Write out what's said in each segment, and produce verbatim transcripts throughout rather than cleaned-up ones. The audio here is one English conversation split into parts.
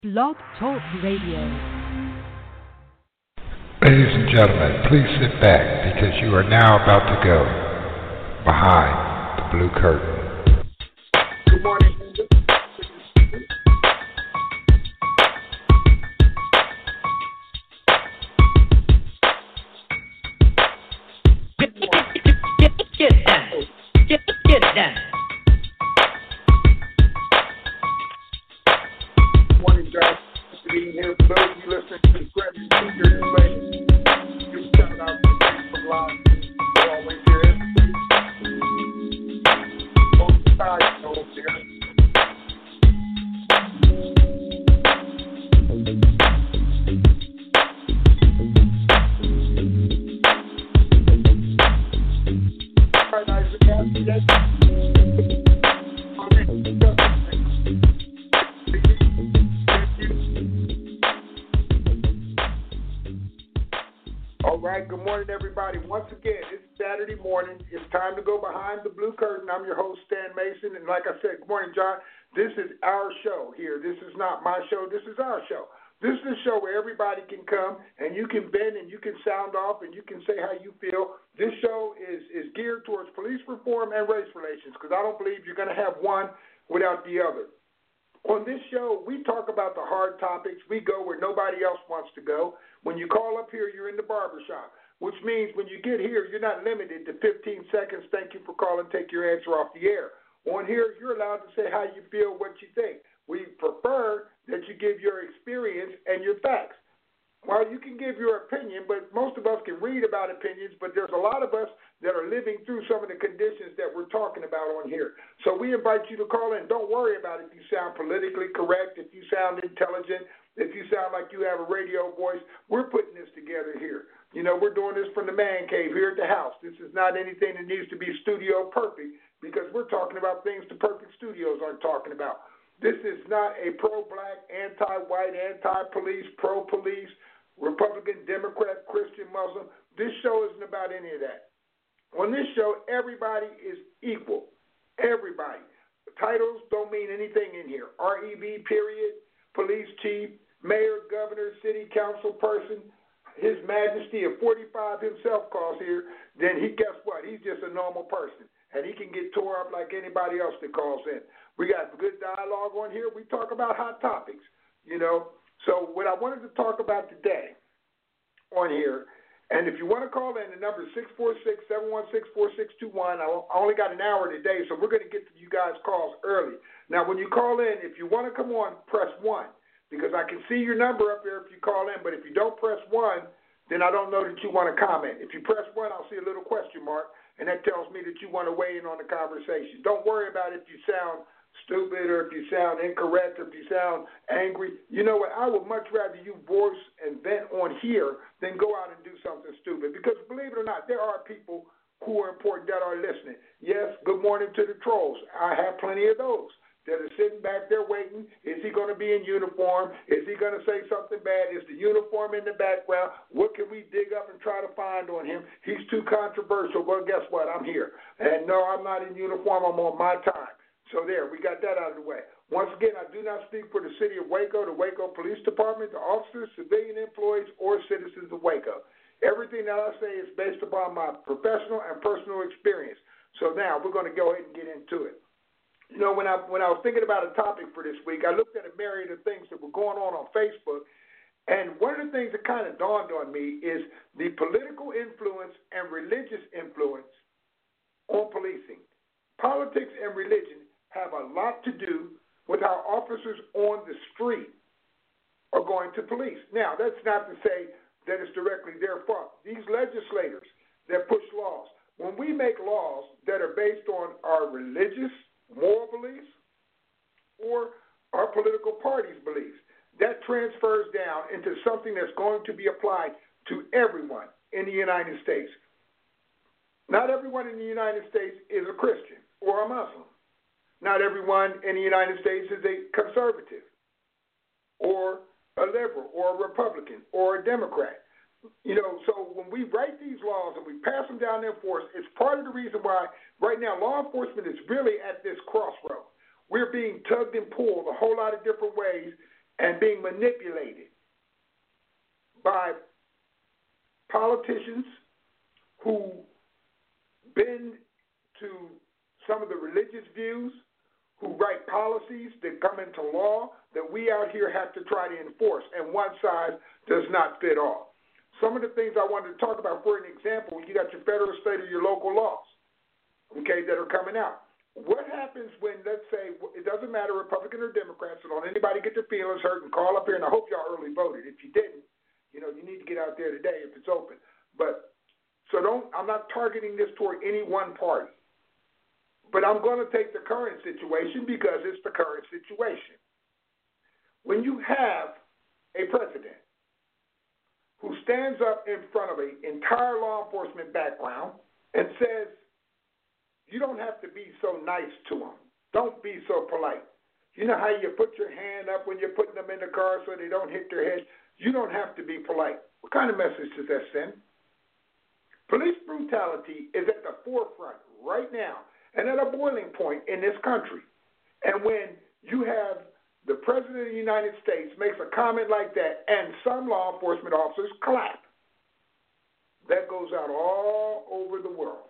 Blog Talk Radio. Ladies and gentlemen, please sit back because you are now about to go behind the blue curtain. Good morning. Get, get, get, get down. Get, get down. Morning, guys. Being here for those of you listening to the Grammy Senior Information. Give a shout out to the Facebook Live. We're always here every week. Both sides over there. All right, Isaac, happy day. All right, good morning, everybody. Once again, it's Saturday morning. It's time to go behind the blue curtain. I'm your host, Stan Mason, and like I said, good morning, John. This is our show here. This is not my show. This is our show. This is a show where everybody can come, and you can bend, and you can sound off, and you can say how you feel. This show is, is geared towards police reform and race relations, because I don't believe you're going to have one without the other. On this show, we talk about the hard topics. We go where nobody else wants to go. When you call up here, you're in the barbershop, which means when you get here, you're not limited to fifteen seconds. Thank you for calling. Take your answer off the air. On here, you're allowed to say how you feel, what you think. We prefer that you give your experience and your facts. Well, you can give your opinion, but most of us can read about opinions, but there's a lot of us that are living through some of the conditions that we're talking about on here. So we invite you to call in. Don't worry about if you sound politically correct, if you sound intelligent, if you sound like you have a radio voice. We're putting this together here. You know, we're doing this from the man cave here at the house. This is not anything that needs to be studio perfect because we're talking about things the perfect studios aren't talking about. This is not a pro-black, anti-white, anti-police, pro-police, Republican, Democrat, Christian, Muslim. This show isn't about any of that. On this show, everybody is equal. Everybody. Titles don't mean anything in here. R E V, period, police chief, mayor, governor, city council person, His Majesty of forty-five himself calls here, then he, guess what? He's just a normal person. And he can get tore up like anybody else that calls in. We got good dialogue on here. We talk about hot topics, you know. So what I wanted to talk about today on here, and if you want to call in, the number is six four six, seven one six, four six two one. I only got an hour today, so we're going to get to you guys' calls early. Now, when you call in, if you want to come on, press one, because I can see your number up there if you call in, but if you don't press one, then I don't know that you want to comment. If you press one, I'll see a little question mark, and that tells me that you want to weigh in on the conversation. Don't worry about if you sound stupid or if you sound incorrect or if you sound angry. You know what? I would much rather you voice and vent on here than go out and do something stupid. Because believe it or not, there are people who are important that are listening. Yes, good morning to the trolls. I have plenty of those that are sitting back there waiting. Is he going to be in uniform? Is he going to say something bad? Is the uniform in the background? What can we dig up and try to find on him? He's too controversial. Well, guess what? I'm here. And no, I'm not in uniform. I'm on my time. So there, we got that out of the way. Once again, I do not speak for the city of Waco, the Waco Police Department, the officers, civilian employees, or citizens of Waco. Everything that I say is based upon my professional and personal experience. So now we're going to go ahead and get into it. You know, when I when I was thinking about a topic for this week, I looked at a myriad of things that were going on on Facebook, and one of the things that kind of dawned on me is the political influence and religious influence on policing. Politics and religion have a lot to do with how officers on the street are going to police. Now, that's not to say that it's directly their fault. These legislators that push laws, when we make laws that are based on our religious, moral beliefs or our political party's beliefs, that transfers down into something that's going to be applied to everyone in the United States. Not everyone in the United States is a Christian or a Muslim. Not everyone in the United States is a conservative or a liberal or a Republican or a Democrat. You know, so when we write these laws and we pass them down their force, it's part of the reason why right now law enforcement is really at this crossroad. We're being tugged and pulled a whole lot of different ways, and being manipulated by politicians who bend to some of the religious views, who write policies that come into law that we out here have to try to enforce, and one size does not fit all. Some of the things I wanted to talk about, for an example, you got your federal, state, or your local laws, okay, that are coming out. What happens when, let's say, it doesn't matter Republican or Democrat, so don't anybody get their feelings hurt and call up here, and I hope y'all early voted. If you didn't, you know, you need to get out there today if it's open. But so don't, I'm not targeting this toward any one party. But I'm going to take the current situation because it's the current situation. When you have a president who stands up in front of an entire law enforcement background and says, you don't have to be so nice to them. Don't be so polite. You know how you put your hand up when you're putting them in the car so they don't hit their head? You don't have to be polite. What kind of message does that send? Police brutality is at the forefront right now and at a boiling point in this country. And when you have the President of the United States makes a comment like that and some law enforcement officers clap, that goes out all over the world.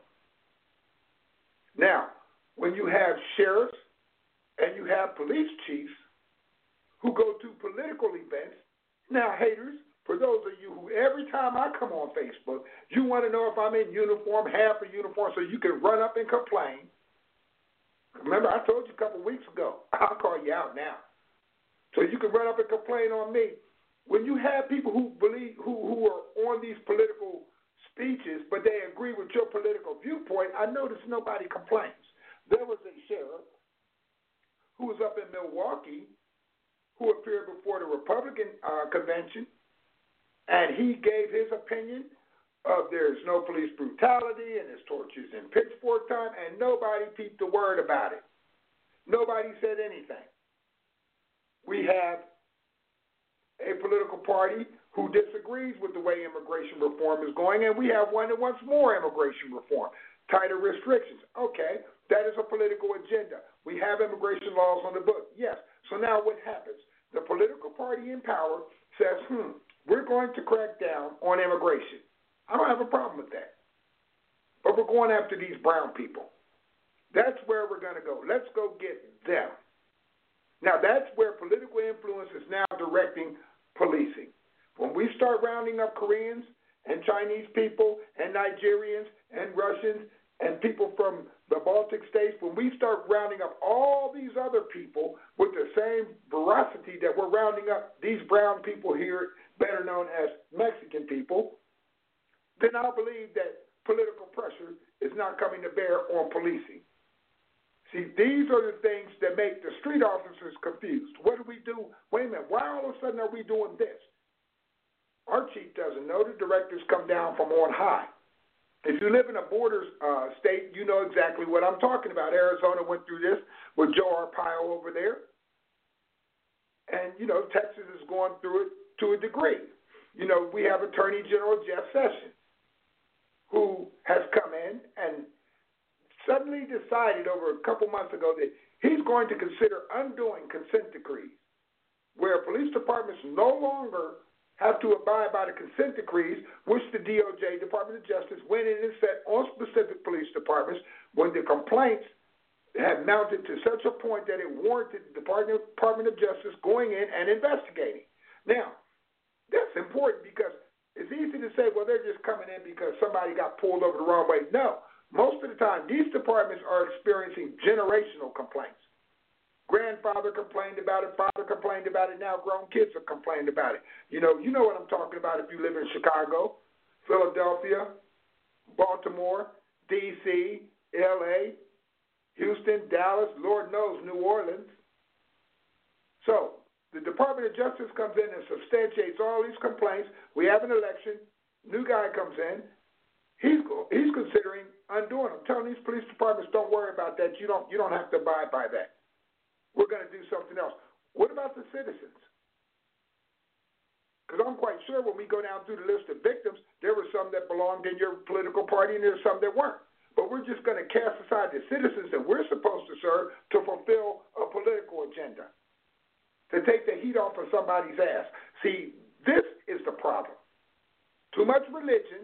Now, when you have sheriffs and you have police chiefs who go to political events, now haters, for those of you who every time I come on Facebook, you want to know if I'm in uniform, half a uniform, so you can run up and complain. Remember, I told you a couple weeks ago, I'll call you out now. So you can run up and complain on me. When you have people who believe, who, who are on these political speeches, but they agree with your political viewpoint, I notice nobody complains. There was a sheriff who was up in Milwaukee who appeared before the Republican uh, convention, and he gave his opinion of there's no police brutality and there's tortures in Pittsburgh time, and nobody peeped a word about it. Nobody said anything. We have a political party who disagrees with the way immigration reform is going, and we have one that wants more immigration reform, tighter restrictions. Okay, that is a political agenda. We have immigration laws on the book, yes. So now what happens? The political party in power says, hmm, we're going to crack down on immigration. I don't have a problem with that. But we're going after these brown people. That's where we're going to go. Let's go get them. Now, that's where political influence is now directing policing. When we start rounding up Koreans and Chinese people and Nigerians and Russians and people from the Baltic states, when we start rounding up all these other people with the same veracity that we're rounding up these brown people here, better known as Mexican people, then I believe that political pressure is not coming to bear on policing. See, these are the things that make the street officers confused. What do we do? Wait a minute, why all of a sudden are we doing this? Our chief doesn't know. The directives come down from on high. If you live in a border uh, state, you know exactly what I'm talking about. Arizona went through this with Joe Arpaio over there. And, you know, Texas is going through it to a degree. You know, we have Attorney General Jeff Sessions, who has come in and suddenly decided over a couple months ago that he's going to consider undoing consent decrees, where police departments no longer have to abide by the consent decrees, which the D O J, Department of Justice, went in and set on specific police departments when the complaints had mounted to such a point that it warranted the Department of Justice going in and investigating. Now, that's important because it's easy to say, well, they're just coming in because somebody got pulled over the wrong way. No. Most of the time, these departments are experiencing generational complaints. Grandfather complained about it, father complained about it, now grown kids have complained about it. You know, you know what I'm talking about if you live in Chicago, Philadelphia, Baltimore, D C, L A, Houston, Dallas, Lord knows, New Orleans. So the Department of Justice comes in and substantiates all these complaints. We have an election. New guy comes in. He's he's considering undoing them. Telling these police departments, don't worry about that. You don't you don't have to abide by that. We're going to do something else. What about the citizens? Because I'm quite sure when we go down through the list of victims, there were some that belonged in your political party and there were some that weren't. But we're just going to cast aside the citizens that we're supposed to serve to fulfill a political agenda. to take the heat off of somebody's ass. See, this is the problem. Too much religion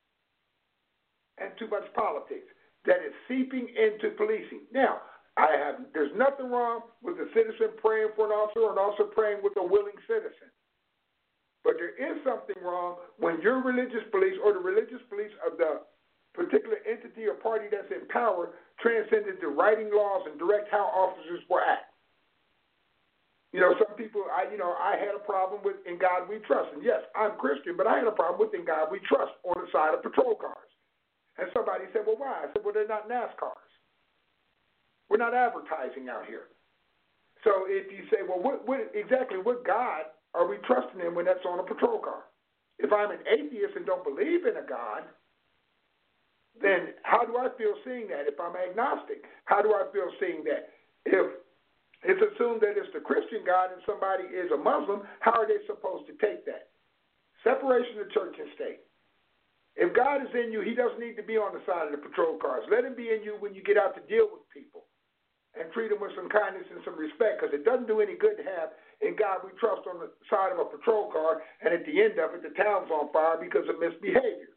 and too much politics that is seeping into policing. Now, I have there's nothing wrong with a citizen praying for an officer or an officer praying with a willing citizen. But there is something wrong when your religious police or the religious police of the particular entity or party that's in power transcended to writing laws and direct how officers will act. You know, some people, I you know, I had a problem with In God We Trust. And yes, I'm Christian, but I had a problem with In God We Trust on the side of patrol cars. And somebody said, well, why? I said, well, they're not NASCARs. We're not advertising out here. So if you say, well, what, what exactly what God are we trusting in when that's on a patrol car? If I'm an atheist and don't believe in a God, then how do I feel seeing that? If I'm agnostic, how do I feel seeing that? If it's assumed that it's the Christian God and somebody is a Muslim, how are they supposed to take that? Separation of church and state. If God is in you, he doesn't need to be on the side of the patrol cars. Let him be in you when you get out to deal with people and treat them with some kindness and some respect, because it doesn't do any good to have In God We Trust on the side of a patrol car, and at the end of it, the town's on fire because of misbehavior.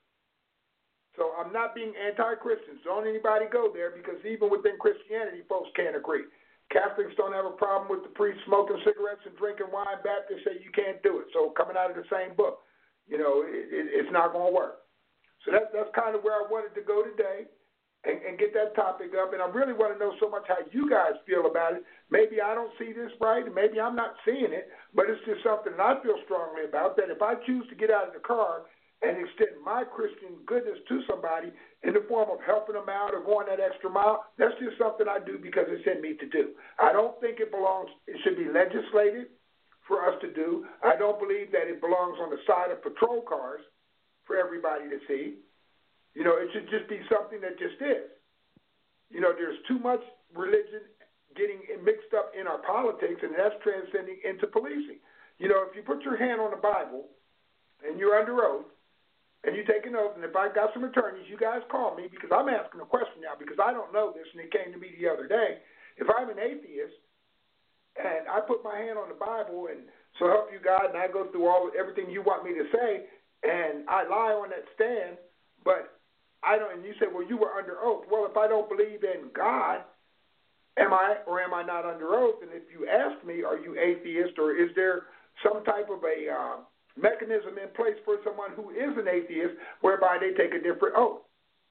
So I'm not being anti-Christian. Don't anybody go there, because even within Christianity, folks can't agree. Catholics don't have a problem with the priest smoking cigarettes and drinking wine. Baptists say you can't do it. So coming out of the same book, you know, it, it, it's not going to work. So that, that's kind of where I wanted to go today and, and get that topic up. And I really want to know so much how you guys feel about it. Maybe I don't see this right, and maybe I'm not seeing it, but it's just something that I feel strongly about, that if I choose to get out of the car and extend my Christian goodness to somebody in the form of helping them out or going that extra mile, that's just something I do because it's in me to do. I don't think it belongs, it should be legislated for us to do. I don't believe that it belongs on the side of patrol cars for everybody to see. You know, it should just be something that just is. You know, there's too much religion getting mixed up in our politics, and that's transcending into policing. You know, if you put your hand on the Bible and you're under oath, and you take an oath, and if I got some attorneys, you guys call me, because I'm asking a question now, because I don't know this, and it came to me the other day. If I'm an atheist, and I put my hand on the Bible, and so help you God, and I go through all everything you want me to say, and I lie on that stand, but I don't, and you say, well, you were under oath. Well, if I don't believe in God, am I or am I not under oath? And if you ask me, are you atheist, or is there some type of a uh, mechanism in place for someone who is an atheist whereby they take a different oath?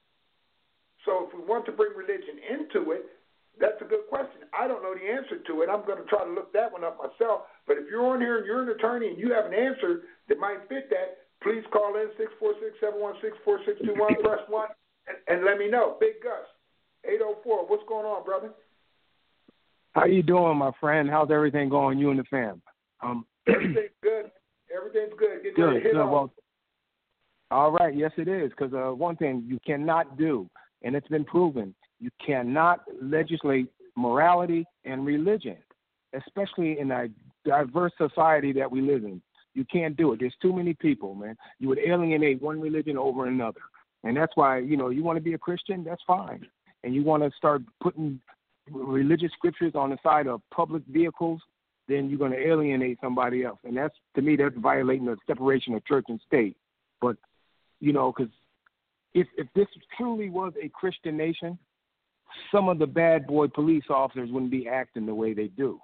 So if we want to bring religion into it, that's a good question. I don't know the answer to it. I'm going to try to look that one up myself. But if you're on here and you're an attorney and you have an answer that might fit that, please call in six four six, seven one six, four six two one, press one, and, and let me know. Big Gus, eight oh four, what's going on, brother? How you doing, my friend? How's everything going, you and the fam? Um, Everything's good. Everything's good. Get good, ready to hit good. on. Well, all right, yes, it is, because uh, one thing you cannot do, and it's been proven, you cannot legislate morality and religion, especially in a diverse society that we live in. You can't do it. There's too many people, man. You would alienate one religion over another. And that's why, you know, you want to be a Christian, that's fine. And you want to start putting religious scriptures on the side of public vehicles, then you're going to alienate somebody else. And that's, to me, that's violating the separation of church and state. But, you know, because if, if this truly was a Christian nation, some of the bad boy police officers wouldn't be acting the way they do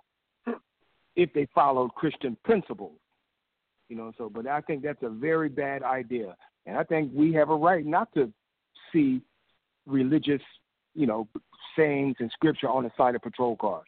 if they followed Christian principles. You know, so, but I think that's a very bad idea. And I think we have a right not to see religious, you know, sayings and scripture on the side of patrol cars.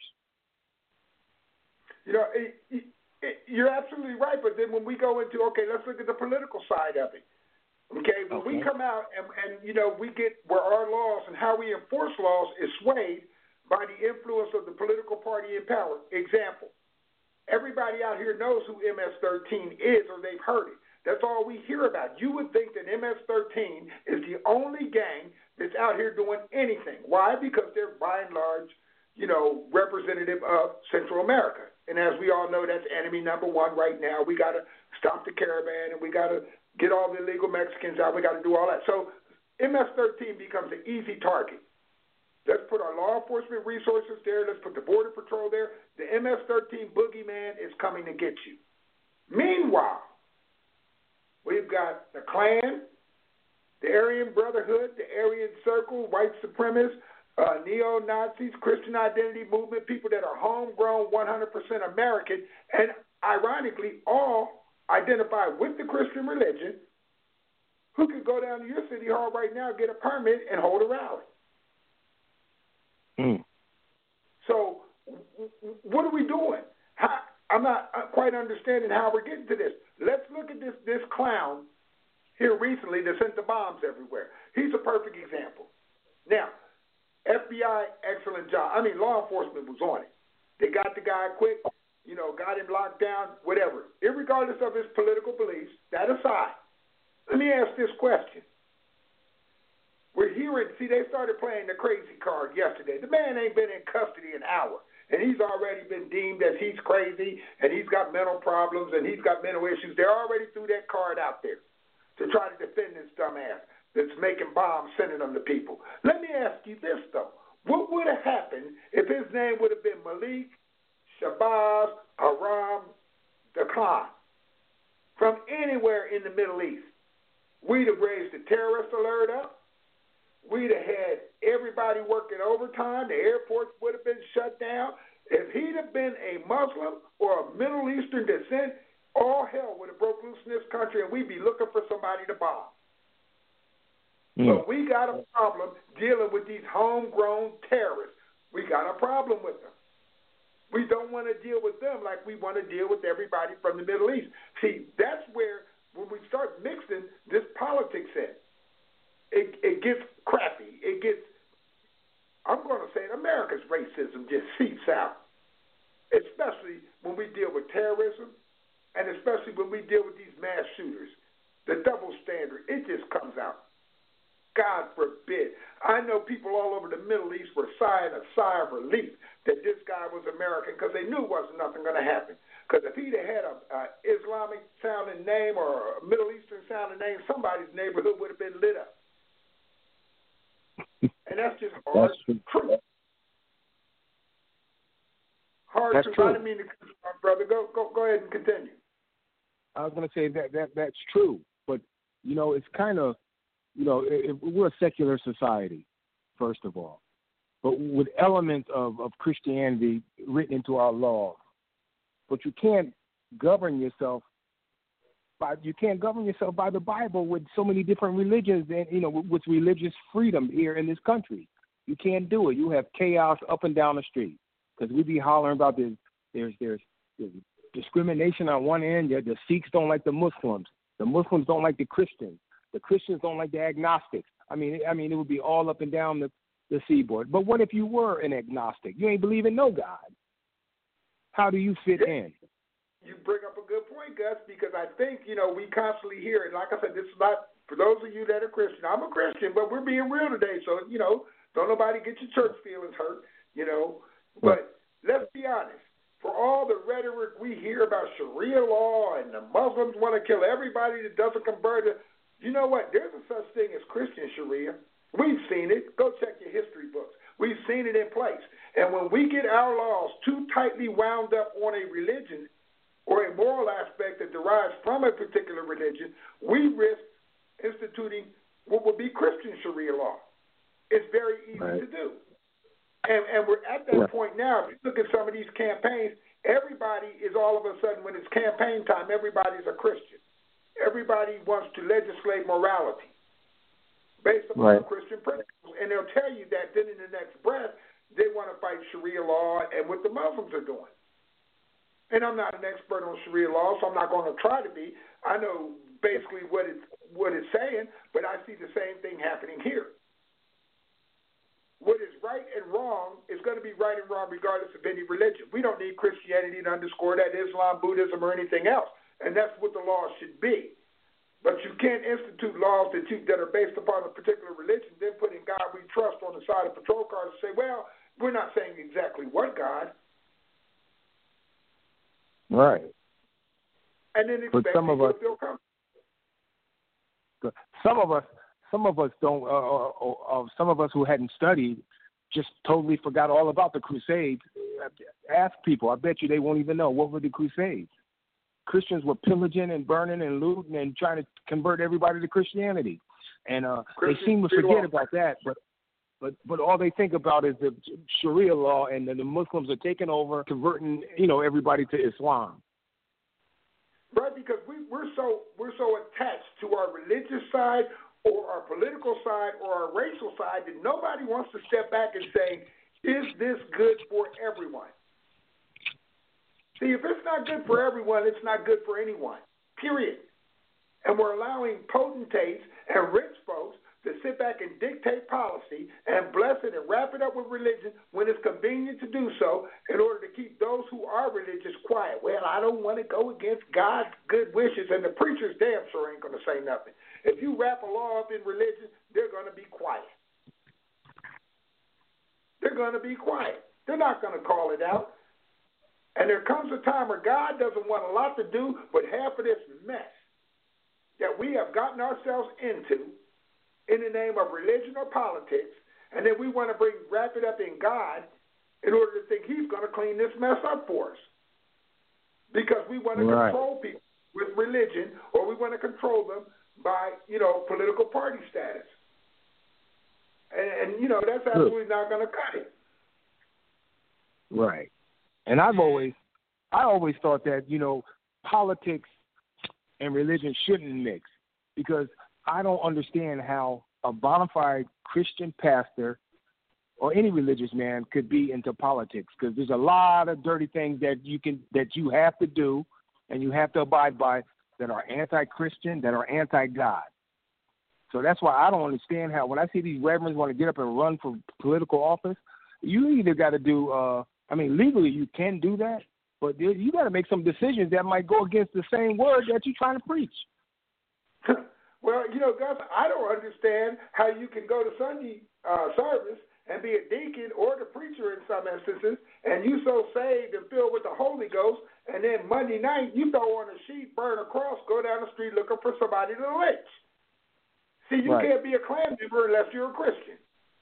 You know, it, it, it, you're absolutely right. But then when we go into, okay, let's look at the political side of it. Okay, when okay. we come out and, and, you know, we get where our laws and how we enforce laws is swayed by the influence of the political party in power. Example, everybody out here knows who M S thirteen is, or they've heard it. That's all we hear about. You would think that M S thirteen is the only gang that's out here doing anything. Why? Because they're by and large, you know, representative of Central America. And as we all know, that's enemy number one right now. We got to stop the caravan, and we got to get all the illegal Mexicans out. We got to do all that. So M S thirteen becomes an easy target. Let's put our law enforcement resources there. Let's put the Border Patrol there. The M S thirteen boogeyman is coming to get you. Meanwhile, we've got the Klan, the Aryan Brotherhood, the Aryan Circle, white supremacists, uh, neo-Nazis, Christian identity movement, people that are homegrown, one hundred percent American, and ironically, all identify with the Christian religion, who could go down to your city hall right now, get a permit, and hold a rally. Mm. So what are we doing? How, I'm not quite understanding how we're getting to this. Let's look at this, this clown here recently that sent the bombs everywhere. He's a perfect example. Now, F B I, excellent job. I mean, law enforcement was on it. They got the guy quick, you know, got him locked down, whatever. Irregardless of his political beliefs, that aside, let me ask this question. We're hearing, see, they started playing the crazy card yesterday. The man ain't been in custody an hour, and he's already been deemed as he's crazy, and he's got mental problems, and he's got mental issues. They already threw that card out there to try to defend this dumbass that's making bombs, sending them to people. Let me ask you this, though. What would have happened if his name would have been Malik Shabazz Aram Khan from anywhere in the Middle East? We'd have raised the terrorist alert up. We'd have had everybody working overtime. The airports would have been shut down. If he'd have been a Muslim or a Middle Eastern descent, all hell would have broke loose in this country, and we'd be looking for somebody to bomb. Mm. But we got a problem dealing with these homegrown terrorists. We got a problem with them. We don't want to deal with them like we want to deal with everybody from the Middle East. See, that's where, when we start mixing this politics in, It, it gets crappy. It gets, I'm going to say it, America's racism just seeps out, especially when we deal with terrorism and especially when we deal with these mass shooters. The double standard, it just comes out. God forbid. I know people all over the Middle East were sighing a sigh of relief that this guy was American because they knew wasn't nothing going to happen. Because if he'd have had an a Islamic-sounding name or a Middle Eastern-sounding name, somebody's neighborhood would have been lit up. And that's just hard that's truth. Hard that's truth. True. I didn't mean to, brother. Go, go, go ahead and continue. I was going to say that, that that's true, but you know, it's kind of, you know, it, it, we're a secular society, first of all, but with elements of, of Christianity written into our law. But you can't govern yourself by you can't govern yourself by the Bible with so many different religions and, you know, with, with religious freedom here in this country. You can't do it. You have chaos up and down the street because we be hollering about this. There's there's, there's discrimination on one end. The Sikhs don't like the Muslims. The Muslims don't like the Christians. The Christians don't like the agnostics. I mean, I mean, it would be all up and down the, the seaboard. But what if you were an agnostic? You ain't believe in no God. How do you fit in? You bring up a good point, Gus, because I think, you know, we constantly hear it. Like I said, this is not, for those of you that are Christian, I'm a Christian, but we're being real today. So, you know, don't nobody get your church feelings hurt, you know. But let's be honest. For all the rhetoric we hear about Sharia law and the Muslims want to kill everybody that doesn't convert, to, you know what? There's a such thing as Christian Sharia. We've seen it. Go check your history books. We've seen it in place. And when we get our laws too tightly wound up on a religion or a moral aspect that derives from a particular religion, we risk instituting what would be Christian Sharia law. It's very easy right. to do. And, and we're at that yeah. point now. If you look at some of these campaigns, everybody is all of a sudden, when it's campaign time, everybody's a Christian. Everybody wants to legislate morality based upon right. Christian principles. And they'll tell you that then in the next breath, they want to fight Sharia law and what the Muslims are doing. And I'm not an expert on Sharia law, so I'm not going to try to be. I know basically what it's, what it's saying, but I see the same thing happening here. What is right and wrong is going to be right and wrong regardless of any religion. We don't need Christianity to underscore that, Islam, Buddhism, or anything else. And that's what the law should be. But you can't institute laws that, you, that are based upon a particular religion, then put in God we trust on the side of patrol cars and say, well, we're not saying exactly what God. Right. And then expect some of people us, to feel comfortable. Some of us, some of us don't. Uh, uh, uh, some of us who hadn't studied just totally forgot all about the Crusades. Ask people. I bet you they won't even know. What were the Crusades? Christians were pillaging and burning and looting and trying to convert everybody to Christianity. And uh, they seem to forget about that. But but but all they think about is the Sharia law, and then the Muslims are taking over, converting, you know, everybody to Islam. Right, because we, we're so we're so attached to our religious side or our political side or our racial side that nobody wants to step back and say, is this good for everyone? See, if it's not good for everyone, it's not good for anyone, period. And we're allowing potentates and rich folks to sit back and dictate policy and bless it and wrap it up with religion when it's convenient to do so in order to keep those who are religious quiet. Well, I don't want to go against God's good wishes, and the preachers damn sure ain't going to say nothing. If you wrap a law up in religion, they're going to be quiet. They're going to be quiet. They're not going to call it out. And there comes a time where God doesn't want a lot to do with half of this mess that we have gotten ourselves into in the name of religion or politics, and then we want to bring wrap it up in God in order to think he's going to clean this mess up for us. Because we want to right. control people with religion, or we want to control them by, you know, political party status. And, and you know, that's absolutely not going to cut it. Right. And I've always, I always thought that, you know, politics and religion shouldn't mix, because I don't understand how a bona fide Christian pastor or any religious man could be into politics, because there's a lot of dirty things that you can that you have to do and you have to abide by that are anti-Christian, that are anti-God. So that's why I don't understand how when I see these reverends want to get up and run for political office, you either got to do, uh, I mean, legally you can do that, but you got to make some decisions that might go against the same word that you're trying to preach. Well, you know, Gus, I don't understand how you can go to Sunday uh, service and be a deacon or the preacher in some instances, and you so saved and filled with the Holy Ghost, and then Monday night you throw on a sheet, burn a cross, go down the street looking for somebody to lynch. See, you right. can't be a Klan member unless you're a Christian.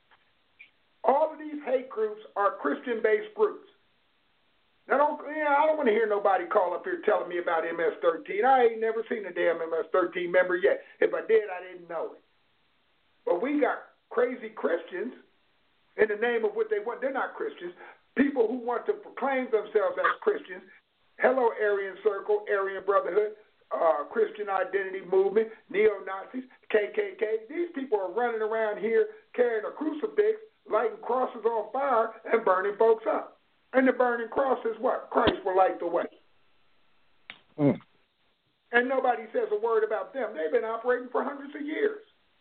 All of these hate groups are Christian-based groups. Now, don't, yeah, I don't want to hear nobody call up here telling me about M S thirteen. I ain't never seen a damn M S thirteen member yet. If I did, I didn't know it. But we got crazy Christians in the name of what they want. They're not Christians. People who want to proclaim themselves as Christians. Hello, Aryan Circle, Aryan Brotherhood, uh, Christian Identity Movement, neo-Nazis, K K K. These people are running around here carrying a crucifix, lighting crosses on fire, and burning folks up. And the burning cross is what? Christ will light the way. Mm. And nobody says a word about them. They've been operating for hundreds of years.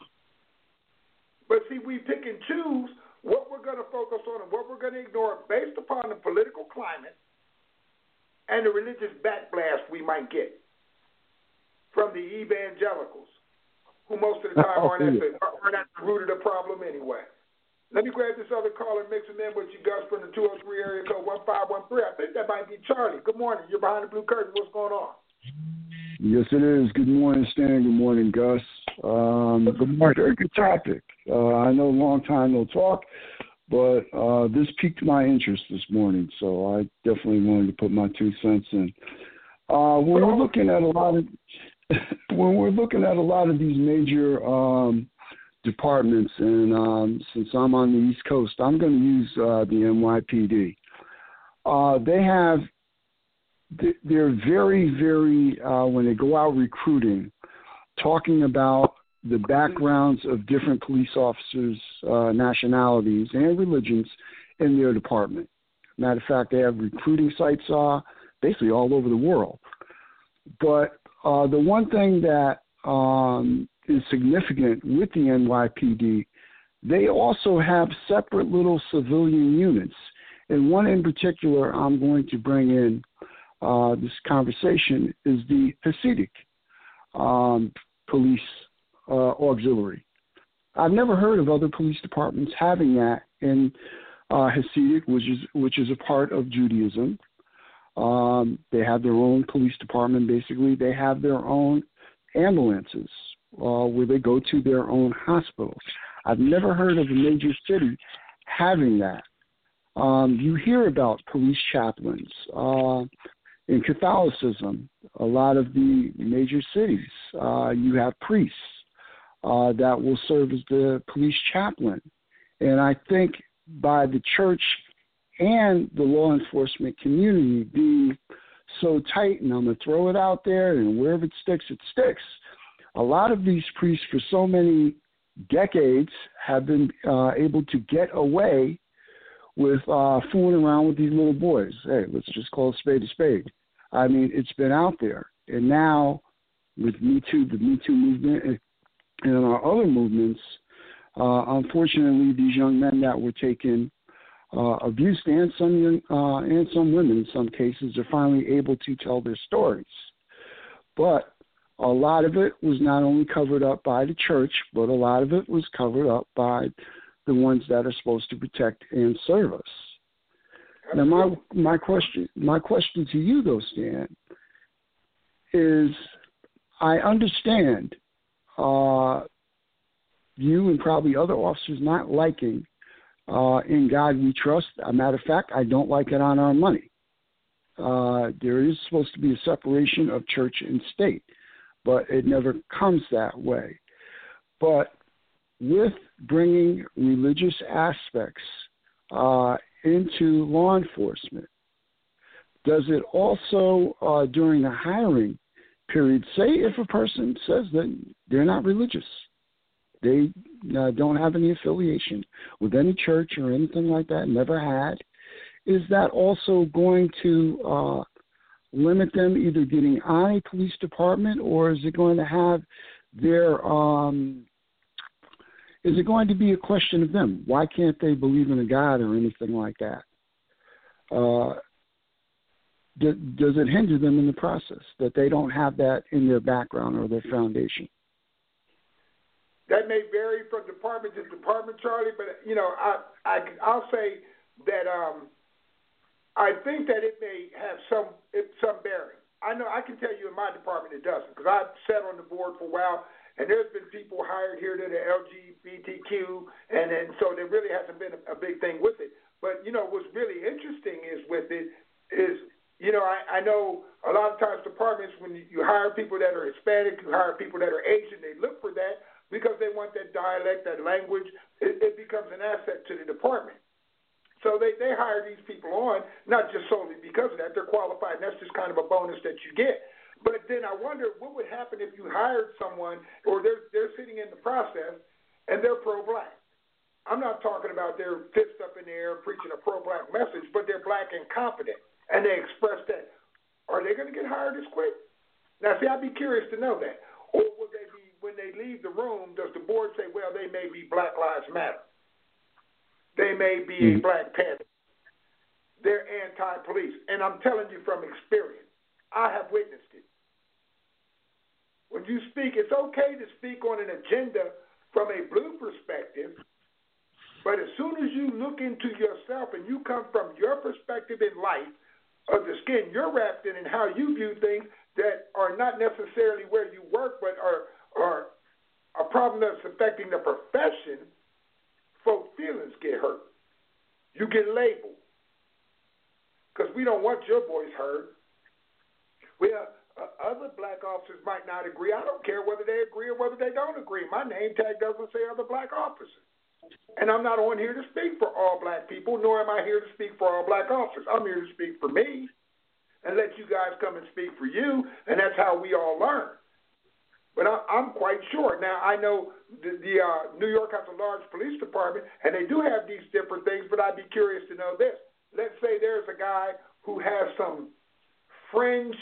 But see, we pick and choose what we're going to focus on and what we're going to ignore based upon the political climate and the religious backblast we might get from the evangelicals, who most of the time aren't at the, aren't at the root of the problem anyway. Let me grab this other caller and mix him in with you, Gus, from the two oh three area code one five one three. I think that might be Charlie. Good morning. You're behind the blue curtain. What's going on? Yes, it is. Good morning, Stan. Good morning, Gus. Um, good morning. Very good topic. Uh, I know a long time no talk, but uh, this piqued my interest this morning, so I definitely wanted to put my two cents in. Uh, when we're looking at a lot of when we're looking at a lot of these major um, departments, and um, since I'm on the East Coast, I'm going to use uh, the N Y P D. Uh, they have, they're very, very, uh, when they go out recruiting, talking about the backgrounds of different police officers, uh, nationalities, and religions in their department. Matter of fact, they have recruiting sites uh, basically all over the world. But uh, the one thing that um, is significant with the N Y P D, they also have separate little civilian units. And one in particular I'm going to bring in uh, this conversation is the Hasidic um, police uh, auxiliary. I've never heard of other police departments having that in uh, Hasidic, which is which is a part of Judaism. Um, they have their own police department, basically. They have their own ambulances uh, where they go to their own hospitals. I've never heard of a major city having that. Um, you hear about police chaplains. Uh, in Catholicism, a lot of the major cities, uh, you have priests uh, that will serve as the police chaplain. And I think by the church and the law enforcement community being so tight, and I'm going to throw it out there, and wherever it sticks, it sticks, a lot of these priests for so many decades have been uh, able to get away with uh, fooling around with these little boys. Hey, let's just call a spade a spade. I mean, it's been out there. And now with Me Too, the Me Too movement, and our other movements, uh, unfortunately, these young men that were taken uh, abused, and some young, uh, and some women in some cases, are finally able to tell their stories. But a lot of it was not only covered up by the church, but a lot of it was covered up by the ones that are supposed to protect and serve us. Now, my my question my question to you, though, Stan, is I understand uh, you and probably other officers not liking uh, In God We Trust. As a matter of fact, I don't like it on our money. Uh, there is supposed to be a separation of church and state, but it never comes that way. But with bringing religious aspects uh, into law enforcement, does it also, uh, during the hiring period, say if a person says that they're not religious, they uh, don't have any affiliation with any church or anything like that, never had, is that also going to uh, limit them either getting on a police department, or is it going to have their um, Is it going to be a question of them? Why can't they believe in a God or anything like that? Uh, do, does it hinder them in the process that they don't have that in their background or their foundation? That may vary from department to department, Charlie, but, you know, I, I, I'll say that um, I think that it may have some some bearing. I know I can tell you in my department it doesn't, because I've sat on the board for a while. And there's been people hired here that are L G B T Q, and then so there really hasn't been a, a big thing with it. But, you know, what's really interesting is with it is, you know, I, I know a lot of times departments, when you, you hire people that are Hispanic, you hire people that are Asian, they look for that because they want that dialect, that language. It, it becomes an asset to the department. So they, they hire these people on, not just solely because of that. They're qualified, and that's just kind of a bonus that you get. But then I wonder what would happen if you hired someone, or they're they're sitting in the process, and they're pro-black. I'm not talking about their fists up in the air preaching a pro-black message, but they're black and confident, and they express that. Are they going to get hired as quick? Now, see, I'd be curious to know that. Or will they be, when they leave the room, does the board say, well, they may be Black Lives Matter. They may be mm-hmm. a Black Panther. They're anti-police. And I'm telling you from experience, I have witnessed it. When you speak, it's okay to speak on an agenda from a blue perspective, but as soon as you look into yourself and you come from your perspective in life, of the skin you're wrapped in and how you view things that are not necessarily where you work, but are, are a problem that's affecting the profession, folks' feelings get hurt. You get labeled because we don't want your voice heard. Well, Uh, other black officers might not agree. I don't care whether they agree or whether they don't agree. My name tag doesn't say other black officers. And I'm not on here to speak for all black people, nor am I here to speak for all black officers. I'm here to speak for me and let you guys come and speak for you, and that's how we all learn. But I, I'm quite sure. Now, I know the, the uh, New York has a large police department, and they do have these different things, but I'd be curious to know this. Let's say there's a guy who has some fringe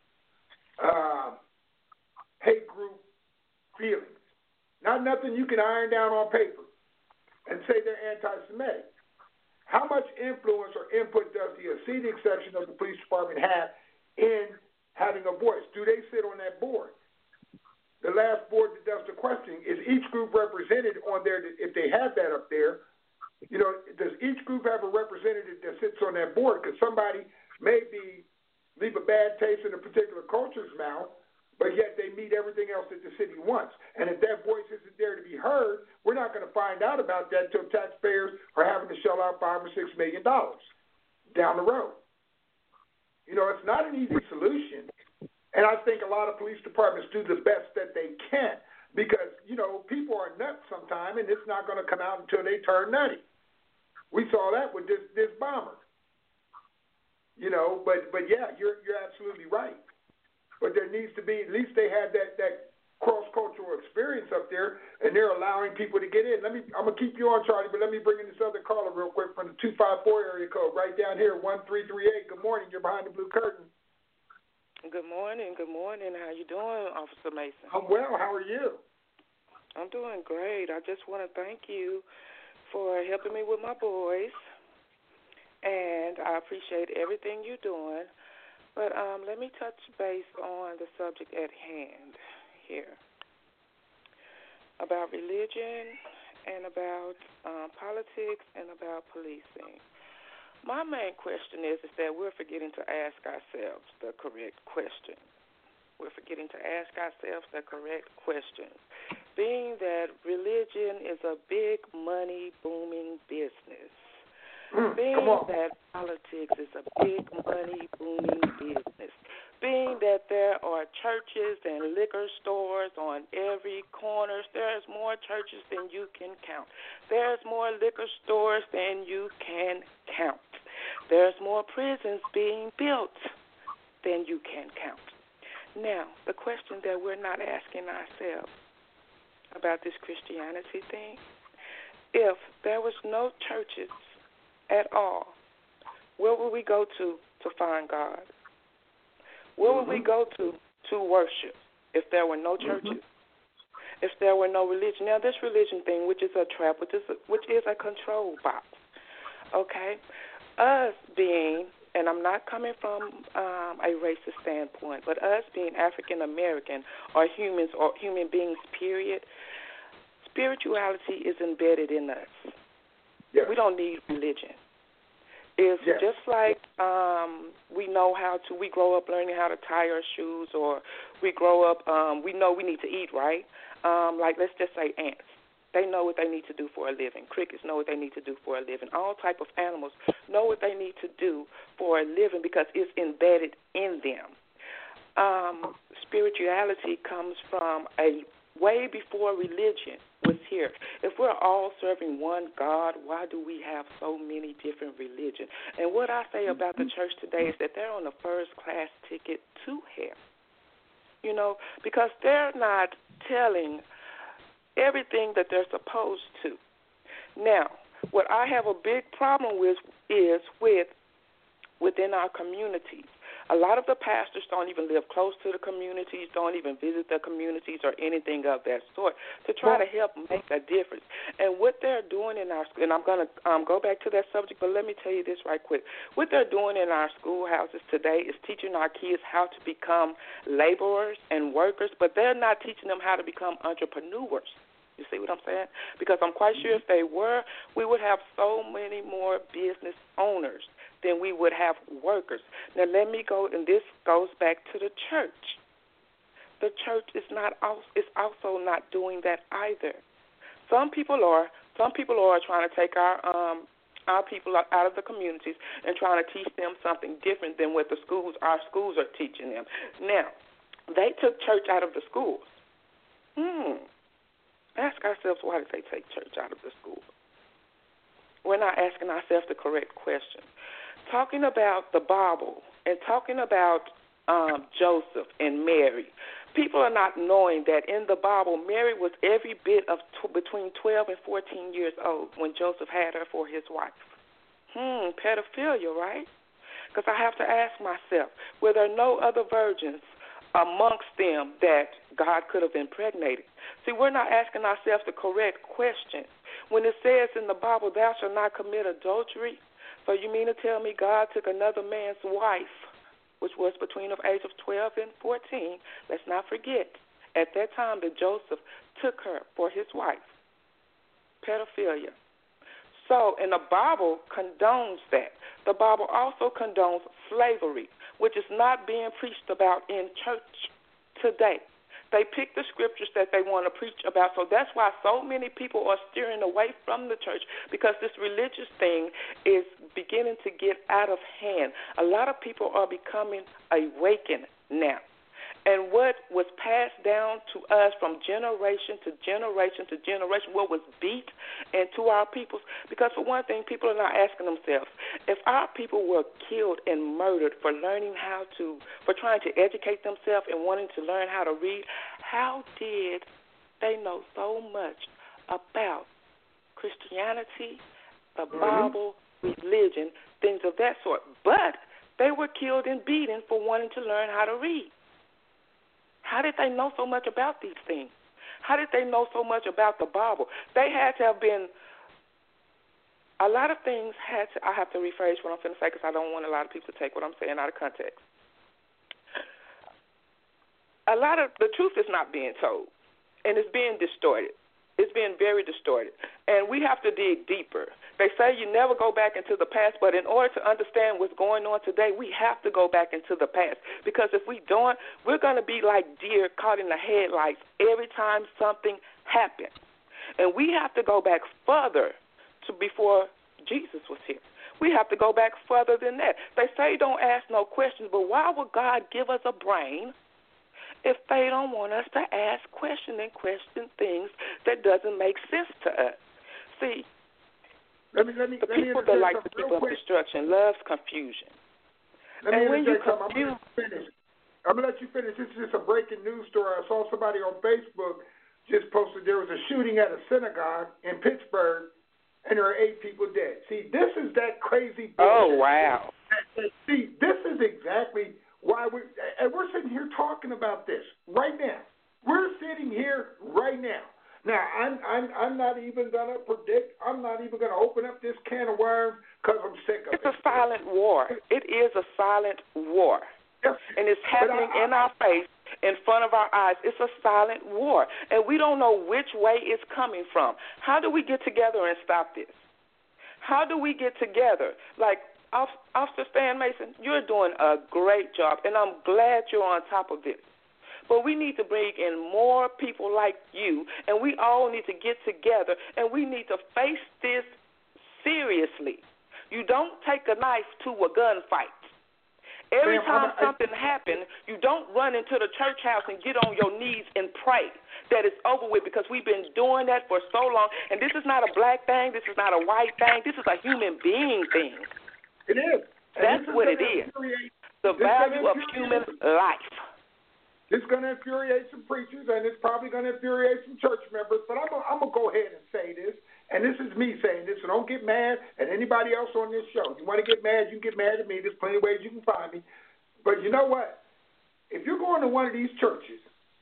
Uh, hate group feelings. Not nothing you can iron down on paper and say they're anti-Semitic. How much influence or input does the Hasidic section of the police department have in having a voice? Do they sit on that board? The last board that does the questioning, is each group represented on there? If they have that up there, you know, does each group have a representative that sits on that board? Because somebody may be leave a bad taste in a particular culture's mouth, but yet they meet everything else that the city wants. And if that voice isn't there to be heard, We're not going to find out about that until taxpayers are having to shell out five or six million dollars down the road. You know, it's not an easy solution, and I think a lot of police departments do the best that they can because, you know, people are nuts sometimes, and it's not going to come out until they turn nutty. We saw that with this this bomber. You know, but but yeah, you're you're absolutely right. But there needs to be, at least they had that that cross-cultural experience up there, and they're allowing people to get in. Let me, I'm gonna keep you on, Charlie, but let me bring in this other caller real quick from the two five four area code, right down here, one three three eight. Good morning. You're behind the blue curtain. Good morning. Good morning. How you doing, Officer Mason? I'm well. How are you? I'm doing great. I just want to thank you for helping me with my boys, and I appreciate everything you're doing. But um, let me touch base on the subject at hand here about religion and about um, politics and about policing. My main question is, is that we're forgetting to ask ourselves the correct question. We're forgetting to ask ourselves the correct questions. Being that religion is a big money booming business. Mm, Being come on. that politics is a big money booming business. Being that there are churches and liquor stores on every corner. There's more churches than you can count. There's more liquor stores than you can count. There's more prisons being built than you can count. Now, the question that we're not asking ourselves about this Christianity thing, if there was no churches at all, where would we go to to find God? Where would we go to to worship if there were no churches? Mm-hmm. If there were no religion? Now, this religion thing, which is a trap, which is a, which is a control box, okay? Us being, and I'm not coming from um, a racist standpoint, but us being African American or humans or human beings, period, spirituality is embedded in us. Yes. We don't need religion. It's yes. just like um, we know how to, we grow up learning how to tie our shoes, or we grow up, um, we know we need to eat, right? Um, like, let's just say ants. They know what they need to do for a living. Crickets know what they need to do for a living. All type of animals know what they need to do for a living because it's embedded in them. Um, spirituality comes from a way before religion was here. If we're all serving one God, why do we have so many different religions? And what I say about the church today is that they're on the first class ticket to hell. You know, because they're not telling everything that they're supposed to. Now, what I have a big problem with is with within our communities. A lot of the pastors don't even live close to the communities, don't even visit the communities or anything of that sort to try to help make a difference. And what they're doing in our school, and I'm going to um, go back to that subject, but let me tell you this right quick. What they're doing in our schoolhouses today is teaching our kids how to become laborers and workers, but they're not teaching them how to become entrepreneurs. You see what I'm saying? Because I'm quite sure if they were, we would have so many more business owners than we would have workers. Now, let me go, and this goes back to the church. The church is not is also not doing that either. Some people are. Some people are trying to take our um, our people out of the communities and trying to teach them something different than what the schools, our schools are teaching them. Now, they took church out of the schools. Hmm. Ask ourselves, why did they take church out of the schools? We're not asking ourselves the correct question. Talking about the Bible and talking about um, Joseph and Mary, people are not knowing that in the Bible, Mary was every bit of t- between twelve and fourteen years old when Joseph had her for his wife. Hmm, pedophilia, right? Because I have to ask myself, were there no other virgins amongst them that God could have impregnated? See, we're not asking ourselves the correct question. When it says in the Bible, thou shalt not commit adultery, so you mean to tell me God took another man's wife, which was between the age of twelve and fourteen? Let's not forget, at that time that Joseph took her for his wife. Pedophilia. So, and the Bible condones that. The Bible also condones slavery, which is not being preached about in church today. They pick the scriptures that they want to preach about. So that's why so many people are steering away from the church, because this religious thing is beginning to get out of hand. A lot of people are becoming awakened now. And what was passed down to us from generation to generation to generation, what was beat into our peoples, because for one thing, people are not asking themselves, if our people were killed and murdered for learning how to, for trying to educate themselves and wanting to learn how to read, how did they know so much about Christianity, the Bible, religion, things of that sort? But they were killed and beaten for wanting to learn how to read. How did they know so much about these things? How did they know so much about the Bible? They had to have been, a lot of things had to, I have to rephrase what I'm going to say because I don't want a lot of people to take what I'm saying out of context. A lot of, the truth is not being told, and it's being distorted. It's being very distorted, and we have to dig deeper. They say you never go back into the past, but in order to understand what's going on today, we have to go back into the past, because if we don't, we're going to be like deer caught in the headlights every time something happens. And we have to go back further to before Jesus was here. We have to go back further than that. They say don't ask no questions, but why would God give us a brain if they don't want us to ask question and question things that doesn't make sense to us? See, let me, let me, the let people me that like the real people of quick. destruction loves confusion. Let and me when you something. confuse, I'm going to finish. I'm going to let you finish. This is just a breaking news story. I saw somebody on Facebook just posted there was a shooting at a synagogue in Pittsburgh, and there are eight people dead. See, this is that crazy bullshit. Oh, wow. See, this is exactly why we and we're sitting here talking about this right now. We're sitting here right now. Now, I'm I'm I'm not even gonna predict. I'm not even gonna open up this can of worms because I'm sick of it's it. It's a silent war. It is a silent war, yes. and it's happening I, I, in our face, in front of our eyes. It's a silent war, and we don't know which way it's coming from. How do we get together and stop this? How do we get together? Like, Officer Stan Mason, you're doing a great job, and I'm glad you're on top of this. But we need to bring in more people like you, and we all need to get together, and we need to face this seriously. You don't take a knife to a gunfight. Every Ma'am, time I, I, something happens, you don't run into the church house and get on your knees and pray that it's over with, because we've been doing that for so long. And this is not a black thing. This is not a white thing. This is a human being thing. It is. That's what it is. The value of human life. It's going to infuriate some preachers, and it's probably going to infuriate some church members. But I'm going to go ahead and say this, and this is me saying this, so don't get mad at anybody else on this show. If you want to get mad, you can get mad at me. There's plenty of ways you can find me. But you know what? If you're going to one of these churches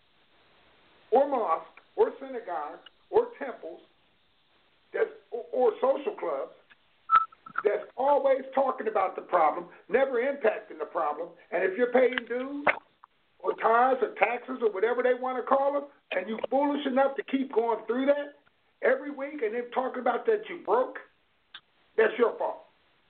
or mosques or synagogues or temples that's, or, or social clubs, that's always talking about the problem, never impacting the problem, and if you're paying dues or tithes or taxes or whatever they want to call them, and you're foolish enough to keep going through that every week and then talking about that you broke, that's your fault.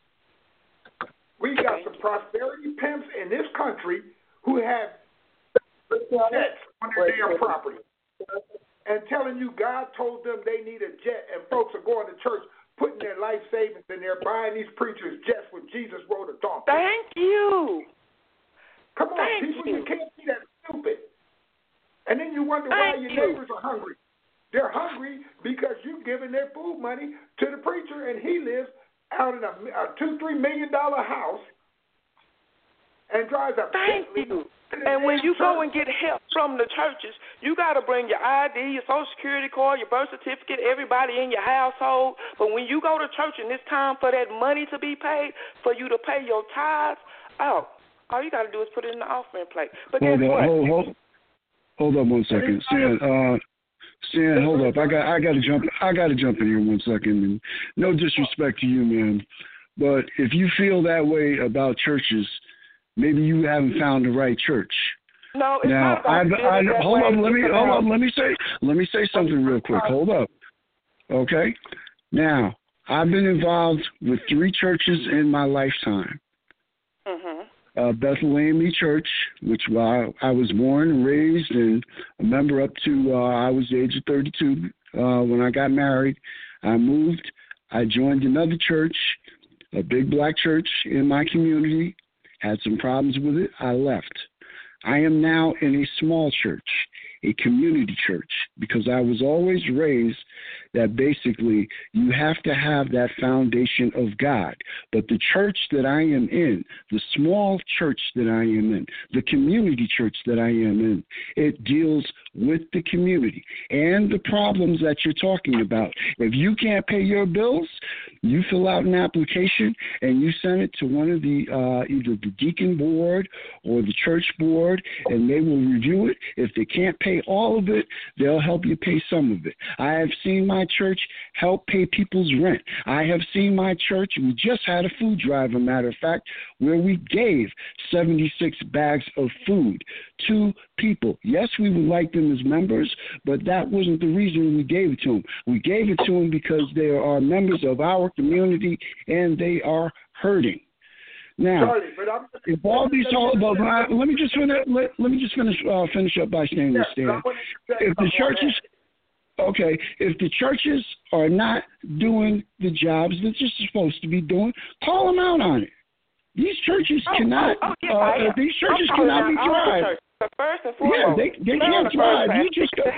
We got some prosperity pimps in this country who have jets on their damn property and telling you God told them they need a jet, and folks are going to church putting their life savings in there, buying these preachers jets when Jesus rode a donkey. Thank you. Come on, Thank people, you. you can't be that stupid. And then you wonder Thank why your you. neighbors are hungry. They're hungry because you've given their food money to the preacher, and he lives out in a, a two, three million dollar house and drives a Thank Bentley. you. And when you go and get help from the churches, you got to bring your I D, your Social Security card, your birth certificate, everybody in your household. But when you go to church and it's time for that money to be paid, for you to pay your tithes, oh, all you got to do is put it in the offering plate. But hold guess up, what? hold, hold, hold up one second, Stan. Uh, Stan, hold up. I got, I got to jump. I got to jump in here one second. And no disrespect to you, man, but if you feel that way about churches, maybe you haven't found the right church. No, it's now, not. I, I, hold on. Let me hold on. Let me say. Let me say something real quick. Hold up. Okay. Now, I've been involved with three churches in my lifetime. Mm-hmm. uh, Bethel A M E Church, which I, I was born and raised and a member up to uh, I was the age of thirty-two uh, when I got married. I moved. I joined another church, a big black church in my community. Had some problems with it. I left. I am now in a small church, a community church, because I was always raised that basically you have to have that foundation of God. But the church that I am in, the small church that I am in, the community church that I am in, it deals with the community and the problems that you're talking about. If you can't pay your bills, you fill out an application and you send it to one of the, uh, either the deacon board or the church board, and they will review it. If they can't pay all of it, they'll help you pay some of it. I have seen my church help pay people's rent. I have seen my church, we just had a food drive, a matter of fact, where we gave seventy-six bags of food to people. Yes, we would like them as members, but that wasn't the reason we gave it to them. We gave it to them because they are members of our community and they are hurting. Now, Charlie, but I'm, if all these all about, uh, let me just finish. Let, let me just finish. Uh, finish up by saying yeah, this, Stan. If the churches, okay, if the churches are not doing the jobs that they're supposed to be doing, call them out on it. These churches oh, cannot. Oh, oh, yes, uh, these churches cannot be thrived. First and Yeah, foremost, they they can't thrive. You just got,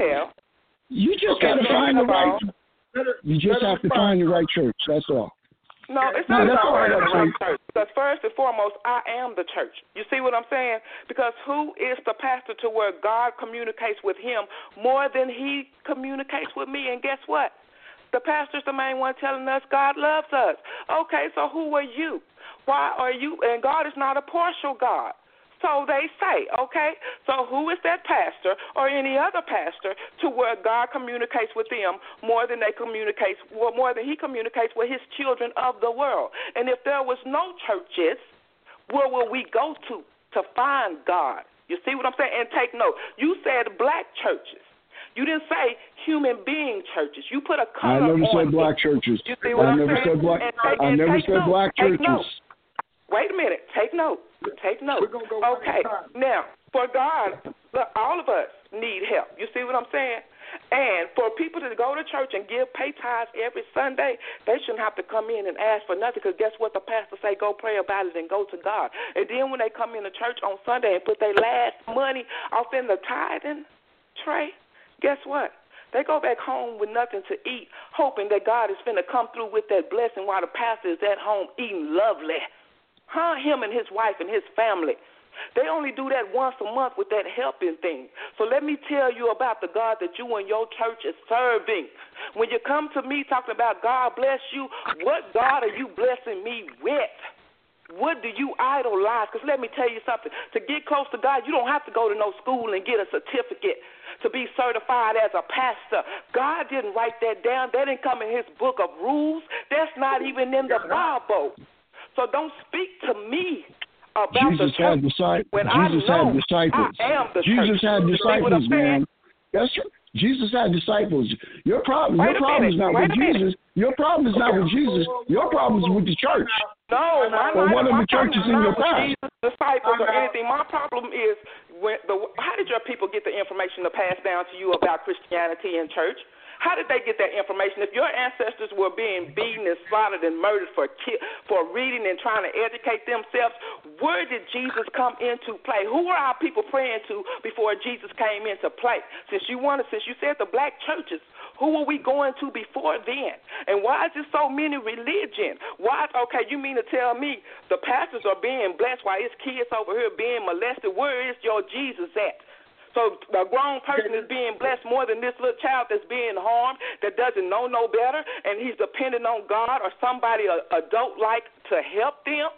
you just got to find the right. You just have to find the right church. That's all. No, it's No, not that's about all right, finding the I'm right church. Because first and foremost, I am the church. You see what I'm saying? Because who is the pastor to where God communicates with him more than he communicates with me? And guess what? The pastor's the main one telling us God loves us. Okay, so who are you? Why are you? And God is not a partial God. So they say, okay? So who is that pastor or any other pastor to where God communicates with them more than they communicate, well, more than he communicates with his children of the world? And if there was no churches, where will we go to to find God? You see what I'm saying? And take note. You said black churches. You didn't say human being churches. You put a color on I never on said black it. churches. You see what I I'm never saying? said black. And take, I and never take said note. black Take churches. note. Wait a minute. Take note. Take note. We're gonna go okay. one at a time. Now, for God, look, all of us need help. You see what I'm saying? And for people to go to church and give pay tithes every Sunday, they shouldn't have to come in and ask for nothing, because guess what? The pastor say, go pray about it and go to God. And then when they come into church on Sunday and put their last money off in the tithing tray, guess what? They go back home with nothing to eat, hoping that God is finna come through with that blessing while the pastor is at home eating lovely. Huh? Him and his wife and his family. They only do that once a month with that helping thing. So let me tell you about the God that you and your church is serving. When you come to me talking about God bless you, what God are you blessing me with? What do you idolize? Because let me tell you something. To get close to God, you don't have to go to no school and get a certificate to be certified as a pastor. God didn't write that down. That didn't come in his book of rules. That's not even in the Bible. So don't speak to me about Jesus the church had disciples. when Jesus I know had disciples. I am the Jesus church. had You see what I'm disciples, man. saying? That's true. Jesus had disciples. Your problem, Wait your a problem minute. is not Wait with a minute. Jesus. Your problem is not with Jesus. Your problem is with the church. No, my, Or my, one of my the churches problem in is your not with past. Jesus, disciples, or anything. My problem is when the how did your people get the information to pass down to you about Christianity and church? How did they get that information? If your ancestors were being beaten and slaughtered and murdered for ki- for reading and trying to educate themselves, where did Jesus come into play? Who were our people praying to before Jesus came into play? Since you wanted, since you said the black churches, who were we going to before then? And why is there so many religion? Why? Okay, you mean to tell me the pastors are being blessed while his kids over here being molested? Where is your Jesus at? So a grown person is being blessed more than this little child that's being harmed, that doesn't know no better, and he's depending on God or somebody a, adult-like to help them?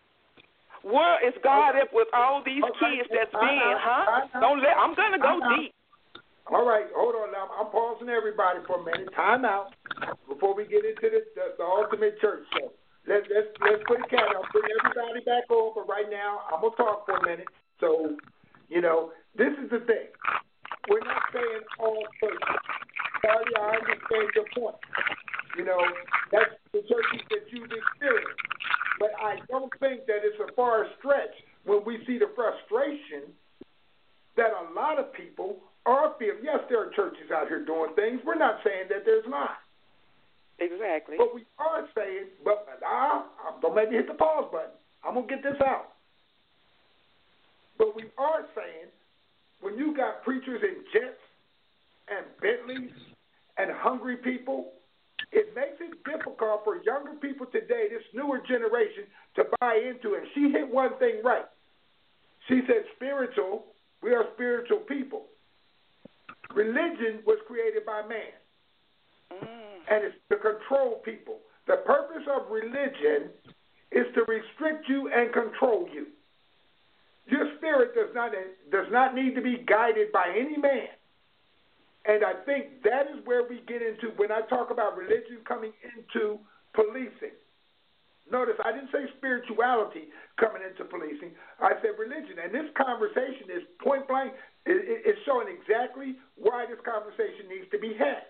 Where is God at with all these kids that's being, huh? Don't let. I'm gonna go deep. All right, hold on now. I'm pausing everybody for a minute. Time out before we get into the, the, the ultimate church show. Let's let's let's put a cat on. Bring everybody back on, but right now I'm gonna talk for a minute. So, you know, this is the thing. We're not saying all churches. Sorry, I understand your point. You know, that's the churches that you've experienced. But I don't think that it's a far stretch when are feeling, yes, there are churches out here doing things. We're not saying that there's not. Exactly. But we are saying, but uh, don't make me hit the pause button. I'm going to get this out. But we are saying when you got preachers in jets and Bentleys and hungry people, it makes it difficult for younger people today, this newer generation, to buy into it. And she hit one thing right. She said spiritual, we are spiritual people. Religion was created by man. Mm. And it's to control people. The purpose of religion is to restrict you and control you. Your spirit does not does not need to be guided by any man. And I think that is where we get into when I talk about religion coming into policing. Notice I didn't say spirituality coming into policing. I said religion. And this conversation is point blank. It's showing exactly why this conversation needs to be had.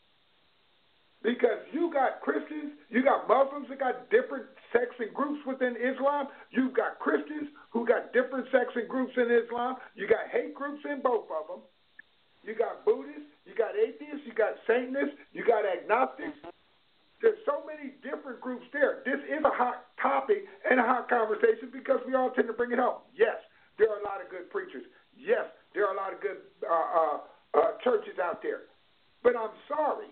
Because you got Christians, you got Muslims that got different sects and groups within Islam. You've got Christians who got different sects and groups in Islam. You got hate groups in both of them. You got Buddhists, you got atheists, you got Satanists, you got agnostics. There's so many different groups there. This is a hot topic and a hot conversation because we all tend to bring it home. Yes, there are a lot of good preachers. Yes, there are a lot of good uh, uh, uh, churches out there. But I'm sorry.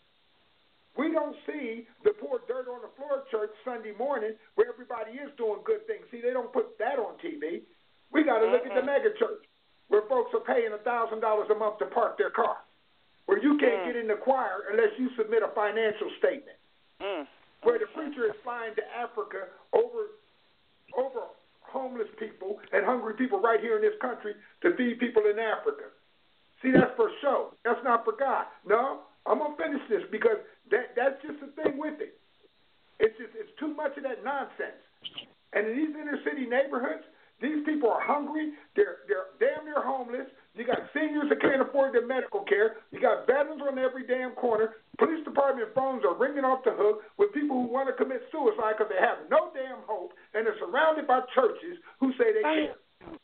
We don't see the poor dirt on the floor church Sunday morning where everybody is doing good things. See, they don't put that on T V. We got to look mm-hmm. at the mega church where folks are paying one thousand dollars a month to park their car, where you can't mm. get in the choir unless you submit a financial statement, mm. where the preacher is flying to Africa over, over homeless people and hungry people right here in this country to feed people in Africa. See, that's for show. That's not for God. No, I'm going to finish this because that that's just the thing with it. It's just it's too much of that nonsense. And in these inner city neighborhoods, these people are hungry. They're they're damn near homeless. You got seniors that can't afford their medical care. You got veterans on every damn corner. Police department phones are ringing off the hook with people who want to commit suicide because they have no damn hope, and they're surrounded by churches who say they care.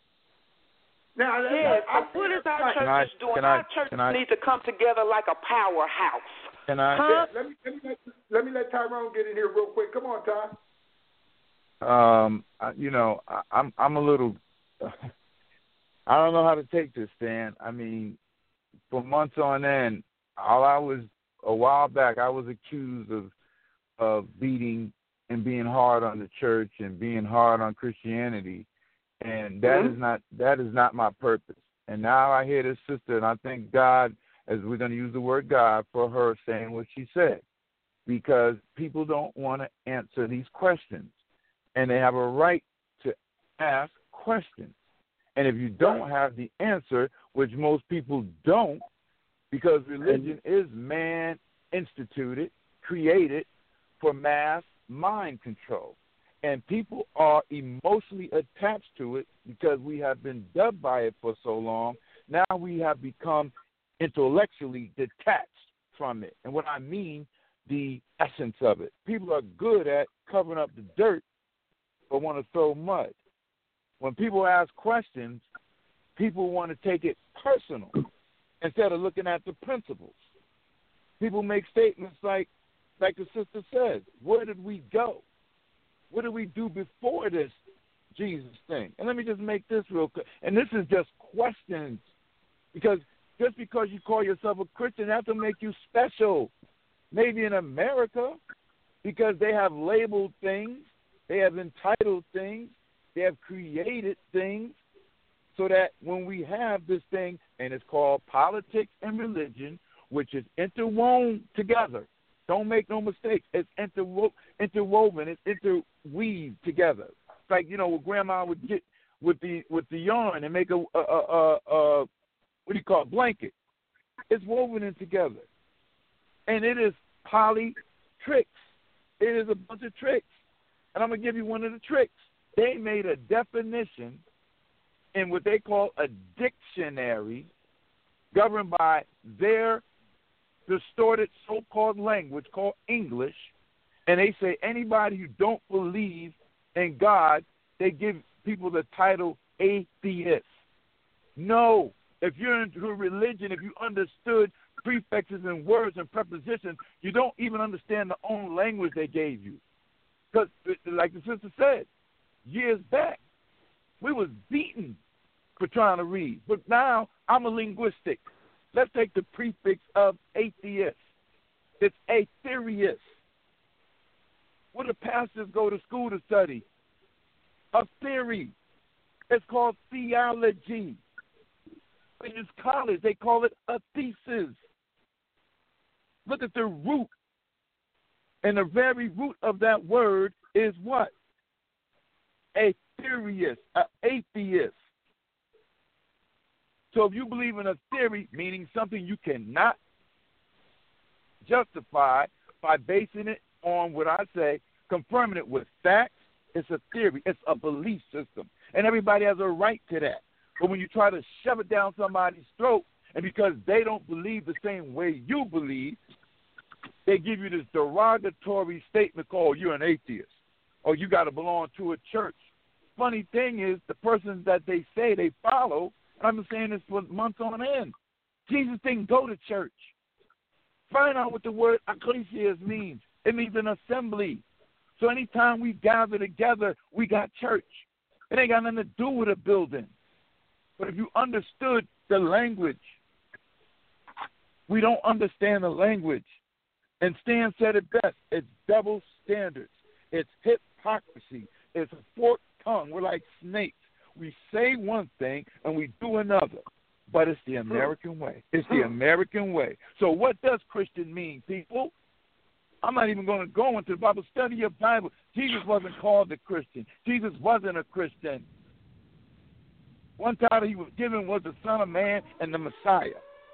Now, yes, I, I, what is our churches I, doing? Our I, churches I, need to come together like a powerhouse. Can I? Huh? Let me let me let, let me let Tyrone get in here real quick. Come on, Ty. Um, you know, I, I'm I'm a little. I don't know how to take this, Stan. I mean, for months on end, all I was a while back, I was accused of of beating and being hard on the church and being hard on Christianity, and that mm-hmm. is not that is not my purpose. And now I hear this sister, and I thank God, as we're going to use the word God, for her saying what she said, because people don't want to answer these questions. And they have a right to ask questions. And if you don't have the answer, which most people don't, because religion is man-instituted, created for mass mind control. And people are emotionally attached to it because we have been dubbed by it for so long. Now we have become intellectually detached from it. And what I mean, the essence of it. People are good at covering up the dirt, but want to throw mud. When people ask questions, people want to take it personal instead of looking at the principles. People make statements like, like the sister says, where did we go? What did we do before this Jesus thing? And let me just make this real quick. And this is just questions, because just because you call yourself a Christian, that doesn't make you special. Maybe in America, because they have labeled things, they have entitled things, they have created things, so that when we have this thing, and it's called politics and religion, which is interwoven together. Don't make no mistakes. It's interwo- interwoven. It's interweaved together. It's like, you know, Grandma would get with the with the yarn and make a, a, a, a, a what do you call it, blanket. It's woven in together, and it is poly tricks. It is a bunch of tricks. And I'm going to give you one of the tricks. They made a definition in what they call a dictionary governed by their distorted so-called language called English. And they say anybody who don't believe in God, they give people the title atheist. No, If you're into religion, if you understood prefixes and words and prepositions, you don't even understand the own language they gave you. Because, like the sister said, years back, we was beaten for trying to read. But now I'm a linguistic. Let's take the prefix of atheist. It's aetherius. What do pastors go to school to study? A theory. It's called theology. In this college, they call it a thesis. Look at the root. And the very root of that word is what? Aetherius, an atheist. So if you believe in a theory, meaning something you cannot justify by basing it on what I say, confirming it with facts, it's a theory. It's a belief system. And everybody has a right to that. But when you try to shove it down somebody's throat, and because they don't believe the same way you believe, they give you this derogatory statement called you're an atheist or you got to belong to a church. Funny thing is, the persons that they say they follow, and I've been saying this for months on end, Jesus didn't go to church. Find out what the word ecclesias means. It means an assembly. So anytime we gather together, we got church. It ain't got nothing to do with a building. But if you understood the language, we don't understand the language. And Stan said it best. It's double standards. It's hypocrisy. It's a forked tongue. We're like snakes. We say one thing and we do another. But it's the American way. It's the American way. So what does Christian mean, people? I'm not even going to go into the Bible. Study your Bible. Jesus wasn't called a Christian. Jesus wasn't a Christian. One title he was given was the Son of Man and the Messiah.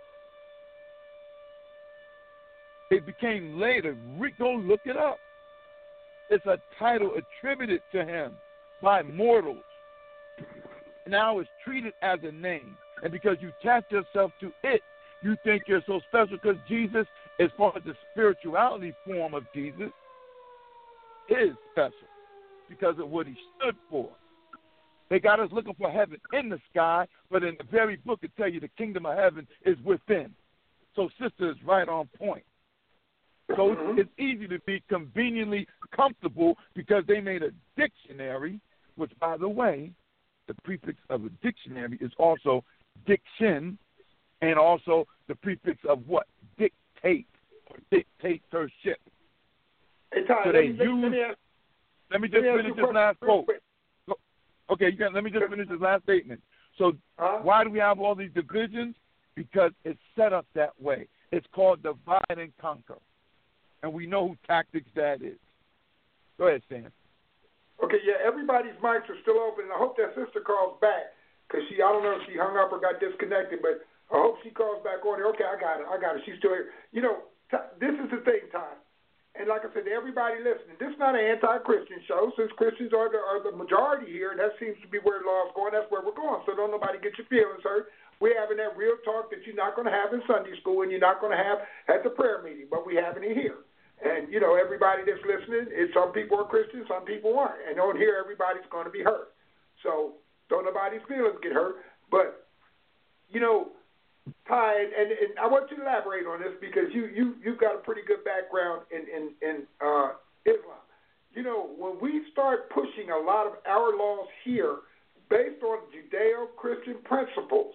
It became later. Go look it up. It's a title attributed to him by mortals. Now it's treated as a name. And because you attach yourself to it, you think you're so special because Jesus, as far as the spirituality form of Jesus, is special because of what he stood for. They got us looking for heaven in the sky, but in the very book it tells you the kingdom of heaven is within. So sister is right on point. So it's, it's easy to be conveniently comfortable because they made a dictionary, which, by the way, the prefix of a dictionary is also diction, and also the prefix of what? Dictate or dictatorship. Hey, Ty, so let, they me, use, let, me ask, let me just let me finish this last quote. quick. Okay, you can, let me just finish this last statement. So huh? why do we have all these divisions? Because it's set up that way. It's called divide and conquer. And we know who tactics that is. Go ahead, Stan. Okay, yeah, everybody's mics are still open, and I hope that sister calls back because she, I don't know if she hung up or got disconnected, but I hope she calls back on here. Okay, I got it. I got it. She's still here. You know, t- this is the thing, Ty. And like I said, to everybody listening, this is not an anti-Christian show. Since Christians are the, are the majority here, and that seems to be where the law is going, that's where we're going. So don't nobody get your feelings hurt. We're having that real talk that you're not going to have in Sunday school and you're not going to have at the prayer meeting, but we're having it here. And, you know, everybody that's listening, it's, some people are Christians, some people aren't. And on here, everybody's going to be hurt. So don't nobody's feelings get hurt. But, you know, Ty, and, and, and I want you to elaborate on this because you, you, you've got a pretty good background in, in, in uh, Islam. You know, when we start pushing a lot of our laws here based on Judeo-Christian principles,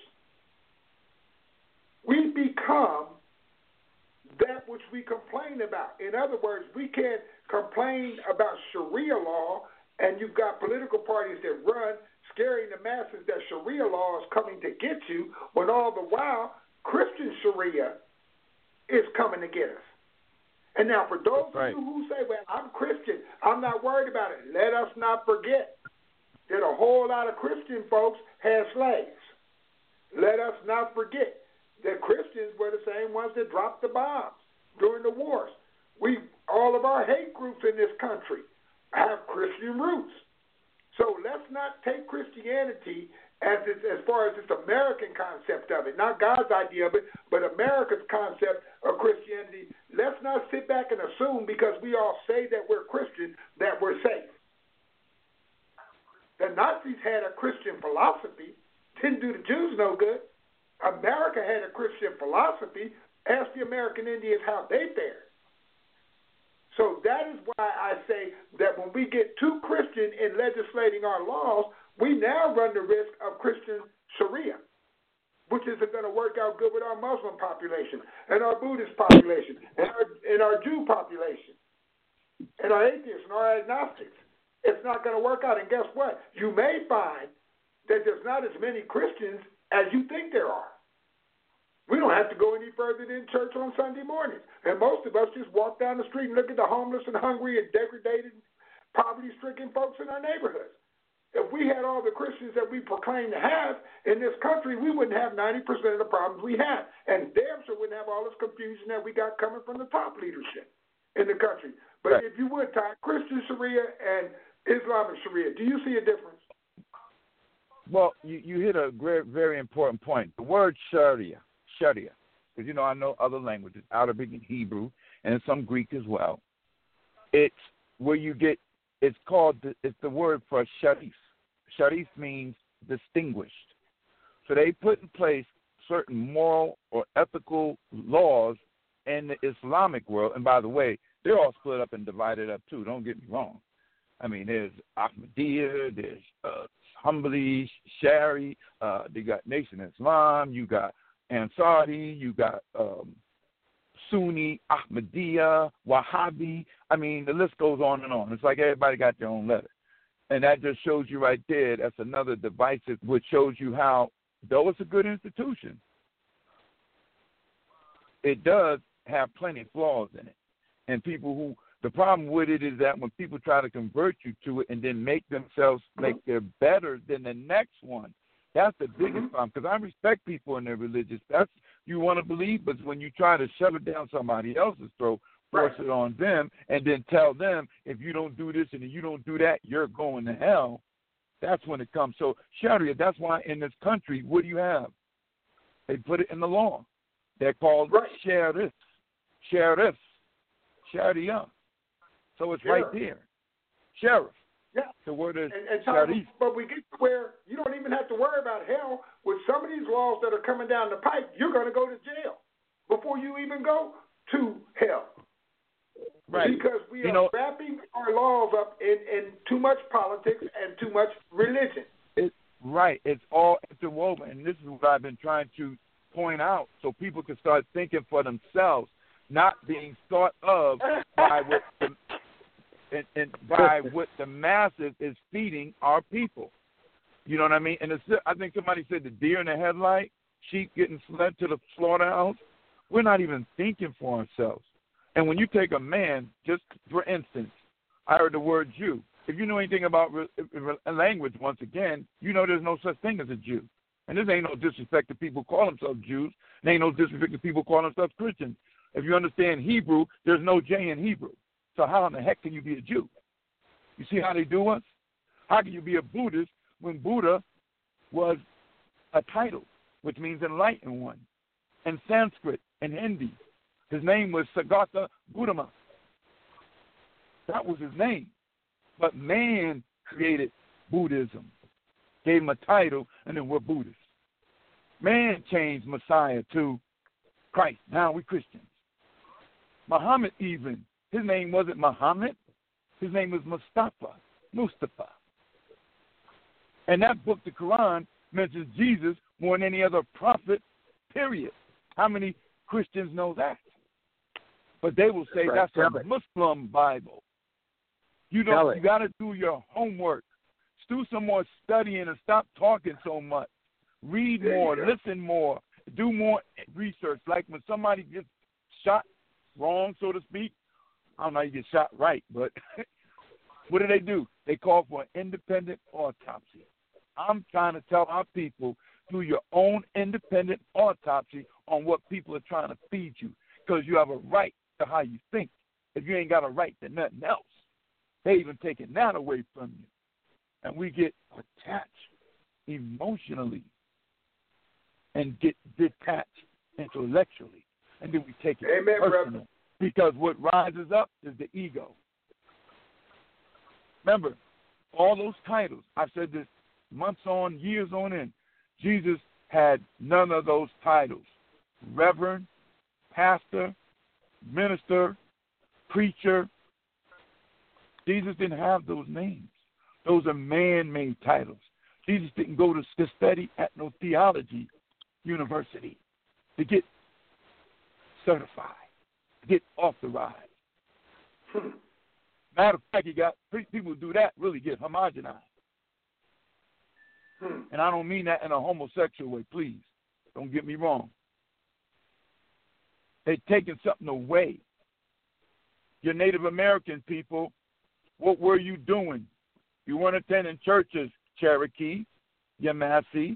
we become that which we complain about. In other words, we can't complain about Sharia law, and you've got political parties that run scaring the masses that Sharia law is coming to get you, when all the while Christian Sharia is coming to get us. And now for those right. of you who say, well, I'm Christian, I'm not worried about it, let us not forget that a whole lot of Christian folks had slaves. Let us not forget that Christians were the same ones that dropped the bombs during the wars. We, all of our hate groups in this country have Christian roots. So let's not take Christianity as it, as far as this American concept of it, not God's idea of it, but America's concept of Christianity. Let's not sit back and assume because we all say that we're Christian that we're safe. The Nazis had a Christian philosophy, didn't do the Jews no good. America had a Christian philosophy. Ask the American Indians how they fared. So that is why I say that when we get too Christian in legislating our laws, we now run the risk of Christian Sharia, which isn't going to work out good with our Muslim population and our Buddhist population and our, and our Jew population and our atheists and our agnostics. It's not going to work out. And guess what? You may find that there's not as many Christians as you think there are. We don't have to go any further than church on Sunday mornings. And most of us just walk down the street and look at the homeless and hungry and degraded, poverty-stricken folks in our neighborhoods. If we had all the Christians that we proclaim to have in this country, we wouldn't have ninety percent of the problems we have. And damn sure wouldn't have all this confusion that we got coming from the top leadership in the country. But right. If you would, Ty, Christian Sharia and Islamic Sharia, do you see a difference? Well, you, you hit a very, very important point. The word Sharia. Sharia, because you know I know other languages, Arabic and Hebrew, and some Greek as well. It's where you get. It's called. It's the word for sharif. Sharif means distinguished. So they put in place certain moral or ethical laws in the Islamic world. And by the way, they're all split up and divided up too. Don't get me wrong. I mean, there's Ahmadiyya, there's uh, Hanbali, Shari. Uh, they got Nation Islam. You got Ansari, you got um, Sunni, Ahmadiyya, Wahhabi. I mean, the list goes on and on. It's like everybody got their own letter. And that just shows you right there, that's another divisive, which shows you how, though it's a good institution, it does have plenty of flaws in it. And people who, the problem with it is that when people try to convert you to it and then make themselves, like they're better than the next one, that's the biggest problem, because I respect people in their religious. That's you want to believe, but when you try to shove it down somebody else's throat, force right. it on them, and then tell them if you don't do this and you don't do that, you're going to hell. That's when it comes. So Sharia, that's why in this country, what do you have? They put it in the law. They're called right. sheriffs, sheriffs, Sharia. So it's Sheriff. right there, sheriff. Yeah. The word is and, and Tom, but we get to where you don't even have to worry about hell. With some of these laws that are coming down the pipe, you're going to go to jail before you even go to hell. Right. Because we you are know, wrapping our laws up in, in too much politics and too much religion. It, right. It's all interwoven. And this is what I've been trying to point out so people can start thinking for themselves, not being thought of by what the And, and by what the masses is feeding our people. You know what I mean? And it's, I think somebody said the deer in the headlight, sheep getting led to the slaughterhouse. We're not even thinking for ourselves. And when you take a man, just for instance, I heard the word Jew. If you know anything about re- re- language, once again, you know there's no such thing as a Jew. And this ain't no disrespect to people who call themselves Jews. There ain't no disrespect to people who call themselves Christians. If you understand Hebrew, there's no J in Hebrew. So how in the heck can you be a Jew? You see how they do us? How can you be a Buddhist when Buddha was a title, which means enlightened one? In Sanskrit and Hindi, his name was Siddhartha Gautama. That was his name. But man created Buddhism, gave him a title, and then we're Buddhists. Man changed Messiah to Christ. Now we're Christians. Muhammad even, his name wasn't Muhammad. His name was Mustafa, Mustafa. And that book, the Quran, mentions Jesus more than any other prophet, period. How many Christians know that? But they will say that's, right. that's a Muslim Bible. You know, you got to do your homework. Do some more studying and stop talking so much. Read more, listen more, do more research. Like when somebody gets shot wrong, so to speak, I don't know how you get shot right, but what do they do? They call for an independent autopsy. I'm trying to tell our people, do your own independent autopsy on what people are trying to feed you, because you have a right to how you think. If you ain't got a right to nothing else, they even taking that away from you. And we get attached emotionally and get detached intellectually. And then we take it Amen, personal. brother. Because what rises up is the ego. Remember, all those titles, I've said this months on, years on end. Jesus had none of those titles. Reverend, pastor, minister, preacher. Jesus didn't have those names. Those are man-made titles. Jesus didn't go to, to study at no theology university to get certified, to get authorized. Hmm. Matter of fact, you got people who do that really get homogenized. Hmm. And I don't mean that in a homosexual way, please. Don't get me wrong. They're taking something away. Your Native American people, what were you doing? You weren't attending churches, Cherokee, Yamasee,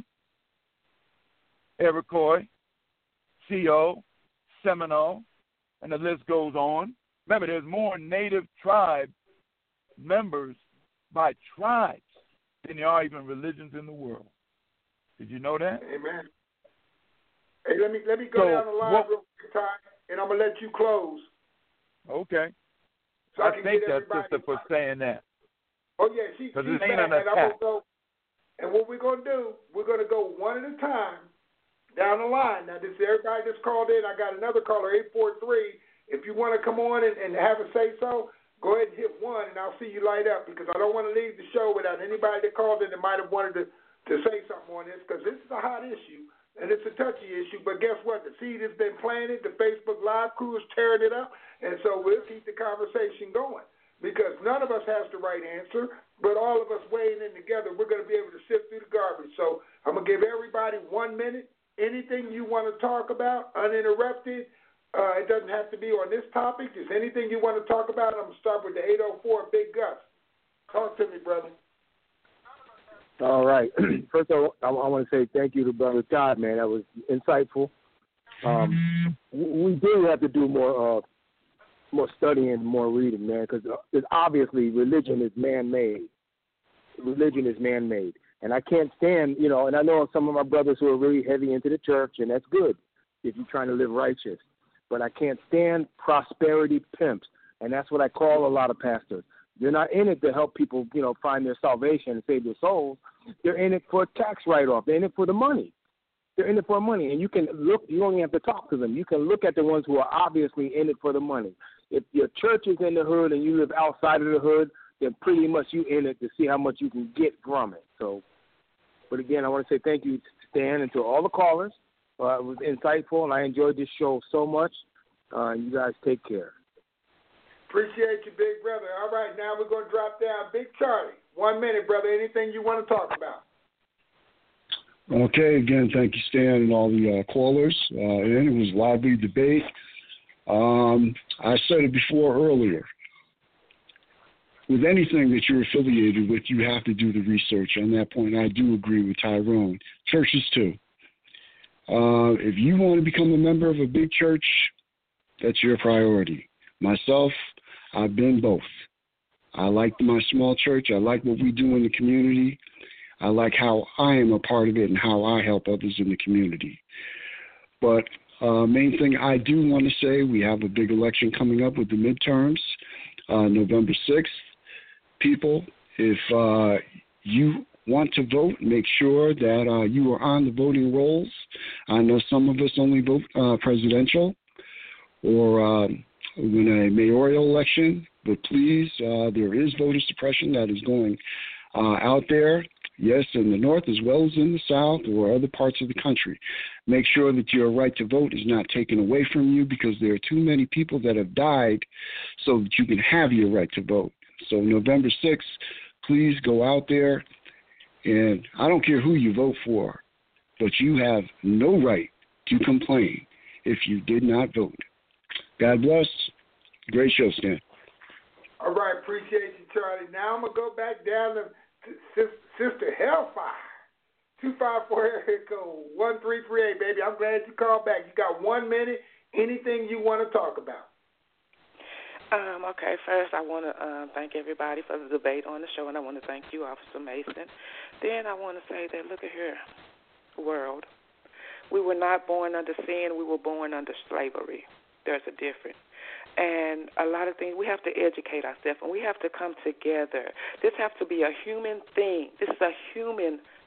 Iroquois, Sioux, Seminole, and the list goes on. Remember, there's more Native tribe members by tribes than there are even religions in the world. Did you know that? Amen. Hey, let me let me go so, down the line what, real quick, Ty, and I'm gonna let you close. Okay. So I, I, can think get that's everybody... sister for saying that. Oh yeah, she, she's it ain't back, an and I'm attack. gonna go. And what we're gonna do, we're gonna go one at a time down the line. Now, this is everybody that's called in. I got another caller, eight four three. If you want to come on and, and have a say so, go ahead and hit one, and I'll see you light up, because I don't want to leave the show without anybody that called in that might have wanted to, to say something on this, because this is a hot issue, and it's a touchy issue. But guess what? The seed has been planted. The Facebook Live crew is tearing it up, and so we'll keep the conversation going, because none of us has the right answer, but all of us weighing in together, we're going to be able to sift through the garbage. So I'm going to give everybody one minute. Anything you want to talk about, uninterrupted. Uh, it doesn't have to be on this topic. Just anything you want to talk about. I'm going to start with the eight oh four, Big Gus. Talk to me, brother. All right. First of all, I, I want to say thank you to Brother Todd, man. That was insightful. Um, we do have to do more uh, more studying, more reading, man, because obviously religion is man-made. Religion is man-made. And I can't stand, you know, and I know some of my brothers who are really heavy into the church, and that's good if you're trying to live righteous. But I can't stand prosperity pimps, and that's what I call a lot of pastors. They're not in it to help people, you know, find their salvation and save their souls. They're in it for a tax write-off. They're in it for the money. They're in it for money, and you can look. You don't even have to talk to them. You can look at the ones who are obviously in it for the money. If your church is in the hood and you live outside of the hood, then pretty much you in it to see how much you can get from it. So, but again, I want to say thank you, Stan, and to all the callers. Uh, it was insightful, and I enjoyed this show so much. Uh, you guys take care. Appreciate you, big brother. All right, now we're going to drop down. Big Charlie, one minute, brother. Anything you want to talk about? Okay, again, thank you, Stan, and all the uh, callers. Uh, and it was a lively debate. Um, I said it before earlier. With anything that you're affiliated with, you have to do the research. On that point, I do agree with Tyrone. Churches, too. Uh, if you want to become a member of a big church, that's your priority. Myself, I've been both. I like my small church. I like what we do in the community. I like how I am a part of it and how I help others in the community. But uh, main thing I do want to say, we have a big election coming up with the midterms, uh, November sixth. People, if uh, you want to vote, make sure that uh, you are on the voting rolls. I know some of us only vote uh, presidential or uh, win a mayoral election, but please, uh, there is voter suppression that is going uh, out there, yes, in the north as well as in the south or other parts of the country. Make sure that your right to vote is not taken away from you, because there are too many people that have died so that you can have your right to vote. So November sixth, please go out there, and I don't care who you vote for, but you have no right to complain if you did not vote. God bless. Great show, Stan. All right, appreciate you, Charlie. Now I'm going to go back down to Sister Hellfire. two five four area code one three three eight, baby. I'm glad you called back. You got one minute. Anything you want to talk about? Um, okay, first I want to uh, thank everybody for the debate on the show, and I want to thank you, Officer Mason. Then I want to say that, look at here, world. We were not born under sin. We were born under slavery. There's a difference. And a lot of things, we have to educate ourselves, and we have to come together. This has to be a human thing. This is a human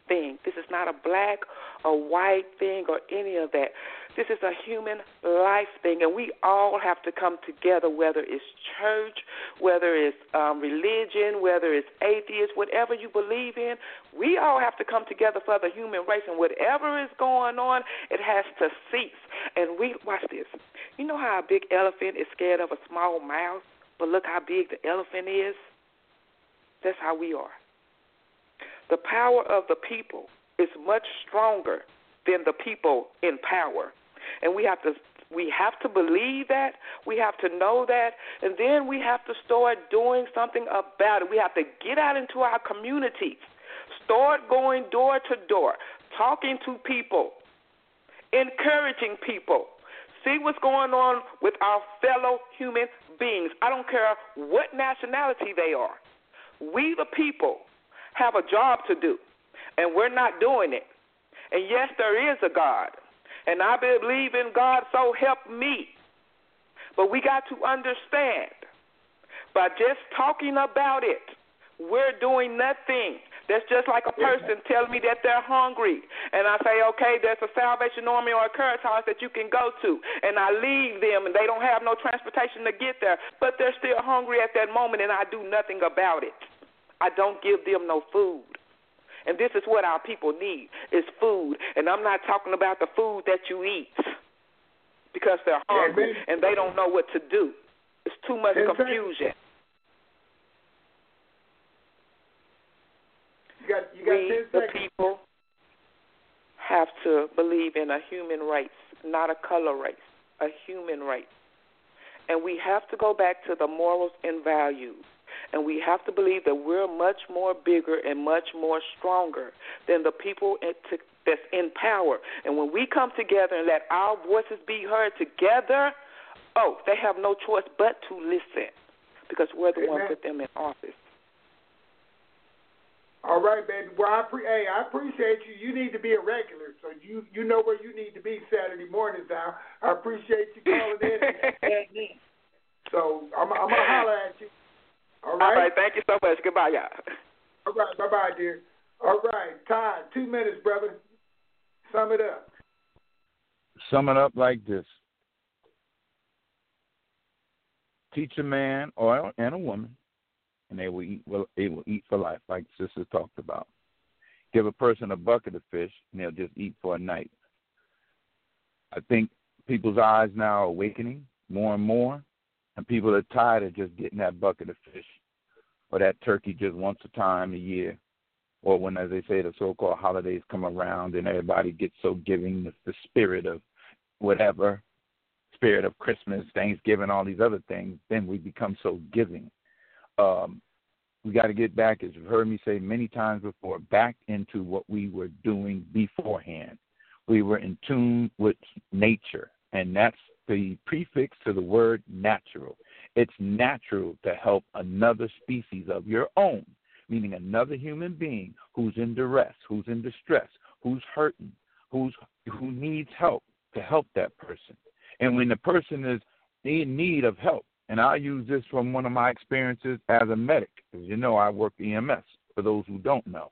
thing. This is not a black or white thing or any of that. This is a human life thing, and we all have to come together, whether it's church, whether it's um, religion, whether it's atheist, whatever you believe in. We all have to come together for the human race, and whatever is going on, it has to cease. And we, watch this. You know how a big elephant is scared of a small mouse, but look how big the elephant is? That's how we are. The power of the people is much stronger than the people in power. And we have to we have to believe that, we have to know that, and then we have to start doing something about it. We have to get out into our communities, start going door to door, talking to people, encouraging people, see what's going on with our fellow human beings. I don't care what nationality they are. We, the people, have a job to do, and we're not doing it. And yes, there is a God, and I believe in God, so help me. But we got to understand, by just talking about it, we're doing nothing. That's just like a person telling me that they're hungry, and I say, okay, there's a Salvation Army or a Caritas that you can go to, and I leave them, and they don't have no transportation to get there, but they're still hungry at that moment, and I do nothing about it. I don't give them no food. And this is what our people need, is food. And I'm not talking about the food that you eat, because they're hungry yeah, and they don't know what to do. It's too much confusion. You got, you got we, the people, have to believe in a human race, not a color race, a human race. And we have to go back to the morals and values. And we have to believe that we're much more bigger and much more stronger than the people that's in power. And when we come together and let our voices be heard together, oh, they have no choice but to listen, because we're the ones put them in office. All right, baby. Well, I pre- hey, I appreciate you. You need to be a regular, so you you know where you need to be Saturday mornings now. I appreciate you calling in and in. So I'm, I'm going to holler at you. All right. All right. Thank you so much. Goodbye, y'all. All right. Bye-bye, dear. All right. Todd, two minutes, brother. Sum it up. Sum it up like this. Teach a man or and a woman, and they will eat. Well, they will eat for life, like Sister talked about. Give a person a bucket of fish, and they'll just eat for a night. I think people's eyes now are awakening more and more, and people are tired of just getting that bucket of fish or that turkey just once a time a year, or when, as they say, the so-called holidays come around and everybody gets so giving, the, the spirit of whatever, spirit of Christmas, Thanksgiving, all these other things, then we become so giving. Um, we got to get back, as you've heard me say many times before, back into what we were doing beforehand. We were in tune with nature, and that's the prefix to the word natural. It's natural to help another species of your own, meaning another human being who's in duress, who's in distress, who's hurting, who's who needs help, to help that person. And when the person is in need of help, and I'll use this from one of my experiences as a medic, because you know I work E M S, for those who don't know.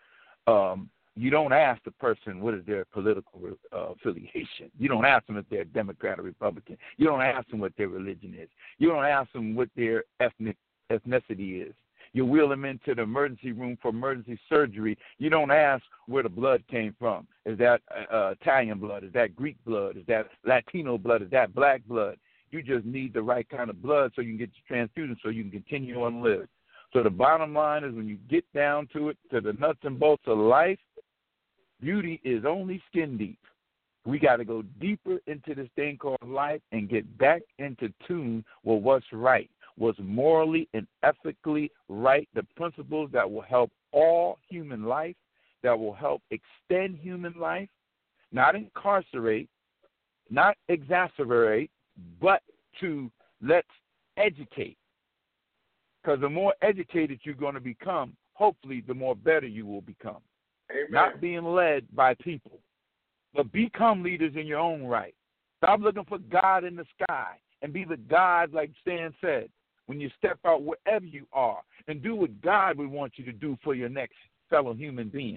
Um, you don't ask the person what is their political uh, affiliation. You don't ask them if they're Democrat or Republican. You don't ask them what their religion is. You don't ask them what their ethnic ethnicity is. You wheel them into the emergency room for emergency surgery. You don't ask where the blood came from. Is that uh, Italian blood? Is that Greek blood? Is that Latino blood? Is that black blood? You just need the right kind of blood so you can get your transfusion so you can continue on live. So the bottom line is, when you get down to it, to the nuts and bolts of life, beauty is only skin deep. We got to go deeper into this thing called life and get back into tune with what's right, what's morally and ethically right, the principles that will help all human life, that will help extend human life, not incarcerate, not exacerbate, but to let's educate. Because the more educated you're going to become, hopefully the more better you will become. Amen. Not being led by people, but become leaders in your own right. Stop looking for God in the sky and be the God, like Stan said, when you step out wherever you are, and do what God would want you to do for your next fellow human being.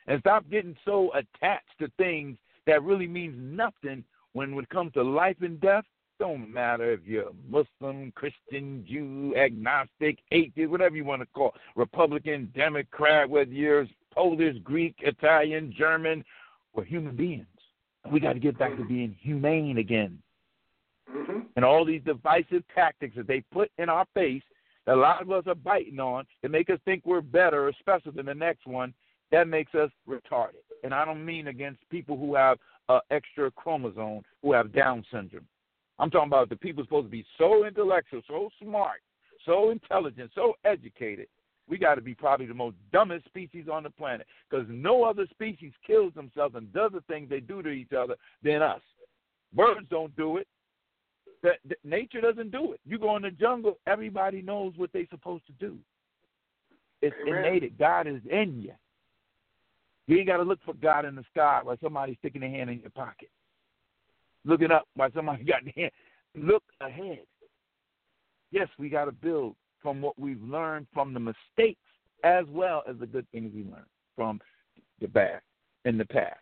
And stop getting so attached to things that really means nothing when it comes to life and death. Don't matter if you're Muslim, Christian, Jew, agnostic, atheist, whatever you want to call it, Republican, Democrat, whether you're Polish, Greek, Italian, German, we're human beings. We got to get back to being humane again. Mm-hmm. And all these divisive tactics that they put in our face that a lot of us are biting on to make us think we're better or special than the next one, that makes us retarded. And I don't mean against people who have an extra chromosome, who have Down syndrome. I'm talking about the people supposed to be so intellectual, so smart, so intelligent, so educated. We got to be probably the most dumbest species on the planet because no other species kills themselves and does the things they do to each other than us. Birds don't do it. The, the, nature doesn't do it. You go in the jungle, everybody knows what they're supposed to do. It's Amen. innate. God is in you. You ain't got to look for God in the sky while somebody's sticking their hand in your pocket. Looking up while somebody got their hand. Look ahead. Yes, we got to build from what we've learned from the mistakes as well as the good things we learned from the bad in the past.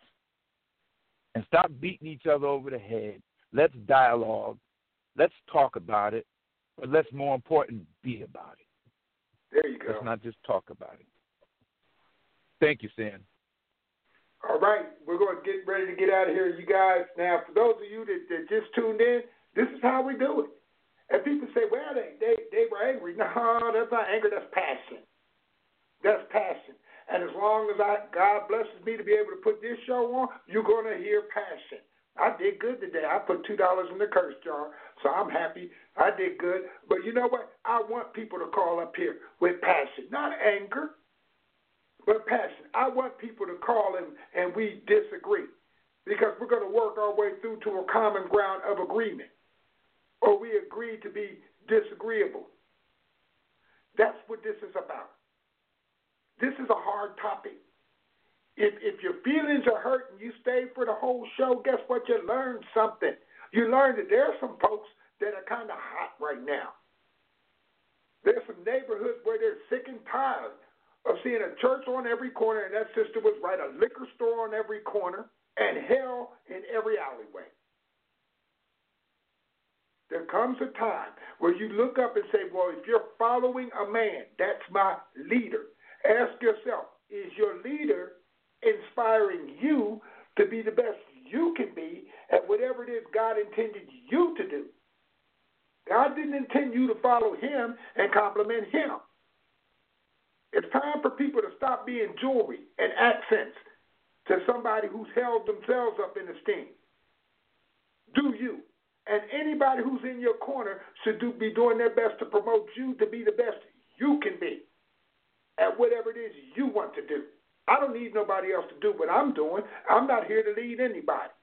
And stop beating each other over the head. Let's dialogue. Let's talk about it. But let's, more important, be about it. There you go. Let's not just talk about it. Thank you, Stan. All right, we're going to get ready to get out of here, you guys. Now, for those of you that, that just tuned in, this is how we do it. And people say, well, they, they, they were angry. No, that's not anger, that's passion. That's passion. And as long as I, God blesses me to be able to put this show on, you're going to hear passion. I did good today. I put two dollars in the curse jar, so I'm happy. I did good. But you know what? I want people to call up here with passion, not anger. But passion. I want people to call and, and we disagree because we're going to work our way through to a common ground of agreement. Or we agree to be disagreeable. That's what this is about. This is a hard topic. If if your feelings are hurt and you stay for the whole show, guess what? You learned something. You learned that there are some folks that are kind of hot right now. There's some neighborhoods where they're sick and tired of seeing a church on every corner, and that sister was right, a liquor store on every corner, and hell in every alleyway. There comes a time where you look up and say, well, if you're following a man, that's my leader. Ask yourself, is your leader inspiring you to be the best you can be at whatever it is God intended you to do? God didn't intend you to follow him and compliment him. It's time for people to stop being jewelry and accents to somebody who's held themselves up in esteem. Do you. And anybody who's in your corner should do, be doing their best to promote you to be the best you can be at whatever it is you want to do. I don't need nobody else to do what I'm doing. I'm not here to lead anybody.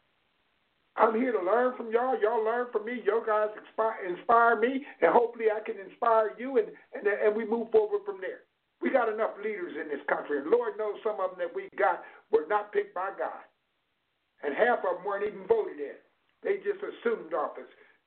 I'm here to learn from y'all. Y'all learn from me. Your guys inspire, inspire me, and hopefully I can inspire you, and, and, and we move forward from there. We got enough leaders in this country, and Lord knows some of them that we got were not picked by God. And half of them weren't even voted in. They just assumed office.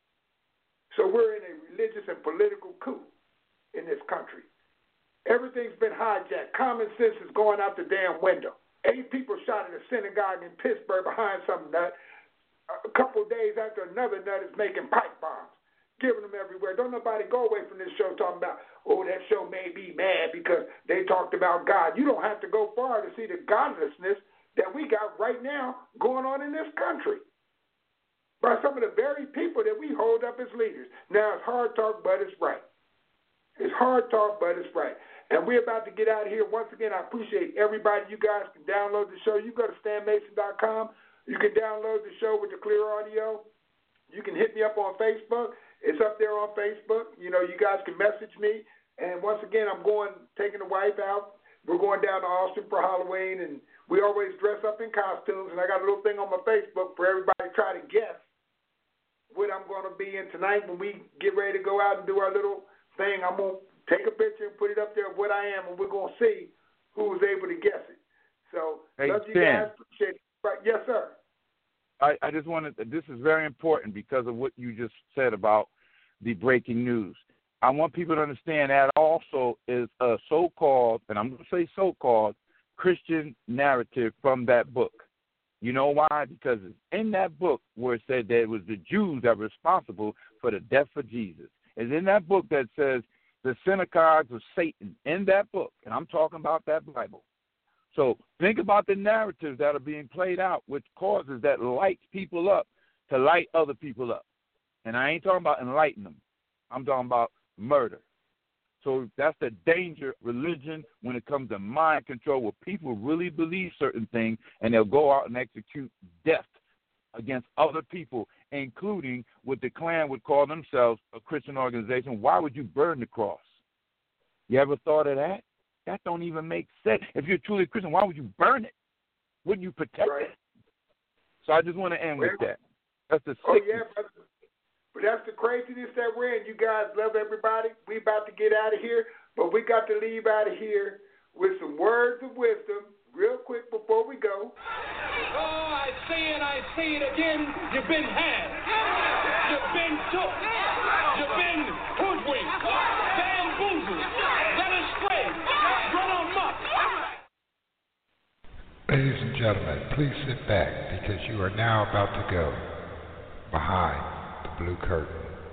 So we're in a religious and political coup in this country. Everything's been hijacked. Common sense is going out the damn window. Eight people shot at a synagogue in Pittsburgh behind some nut. A couple of days after another nut is making pipe bombs, giving them everywhere. Don't nobody go away from this show talking about, oh, that show made me mad because they talked about God. You don't have to go far to see the godlessness that we got right now going on in this country by some of the very people that we hold up as leaders. Now, it's hard talk, but it's right. It's hard talk, but it's right. And we're about to get out of here. Once again, I appreciate everybody. You guys can download the show. You go to stan mason dot com. You can download the show with the clear audio. You can hit me up on Facebook. It's up there on Facebook. You know, you guys can message me. And once again, I'm going, taking the wife out. We're going down to Austin for Halloween, and we always dress up in costumes. And I got a little thing on my Facebook for everybody to try to guess what I'm going to be in tonight when we get ready to go out and do our little thing. I'm going to take a picture and put it up there of what I am, and we're going to see who was able to guess it. So, hey, love you Stan, guys. Appreciate it. Right. Yes, sir. I, I just wanted, this is very important because of what you just said about the breaking news. I want people to understand that also is a so-called, and I'm going to say so-called, Christian narrative from that book. You know why? Because it's in that book where it said that it was the Jews that were responsible for the death of Jesus. It's in that book that says the synagogues of Satan, in that book, and I'm talking about that Bible. So think about the narratives that are being played out, which causes that lights people up to light other people up. And I ain't talking about enlighten them. I'm talking about murder. So that's the danger of religion when it comes to mind control, where people really believe certain things and they'll go out and execute death against other people, including what the Klan would call themselves a Christian organization. Why would you burn the cross? You ever thought of that? That don't even make sense. If you're truly a Christian, why would you burn it? Wouldn't you protect right. it? So I just want to end with that. That's the Oh, sickness. yeah, brother. But that's the craziness that we're in. You guys love everybody. We about to get out of here, but we got to leave out of here with some words of wisdom real quick before we go. Oh, I say it, I say it again. You've been had. You've been took. You've been hoodwinked, bamboozled, led astray, run amok. Ladies and gentlemen, please sit back because you are now about to go behind the blue curtain.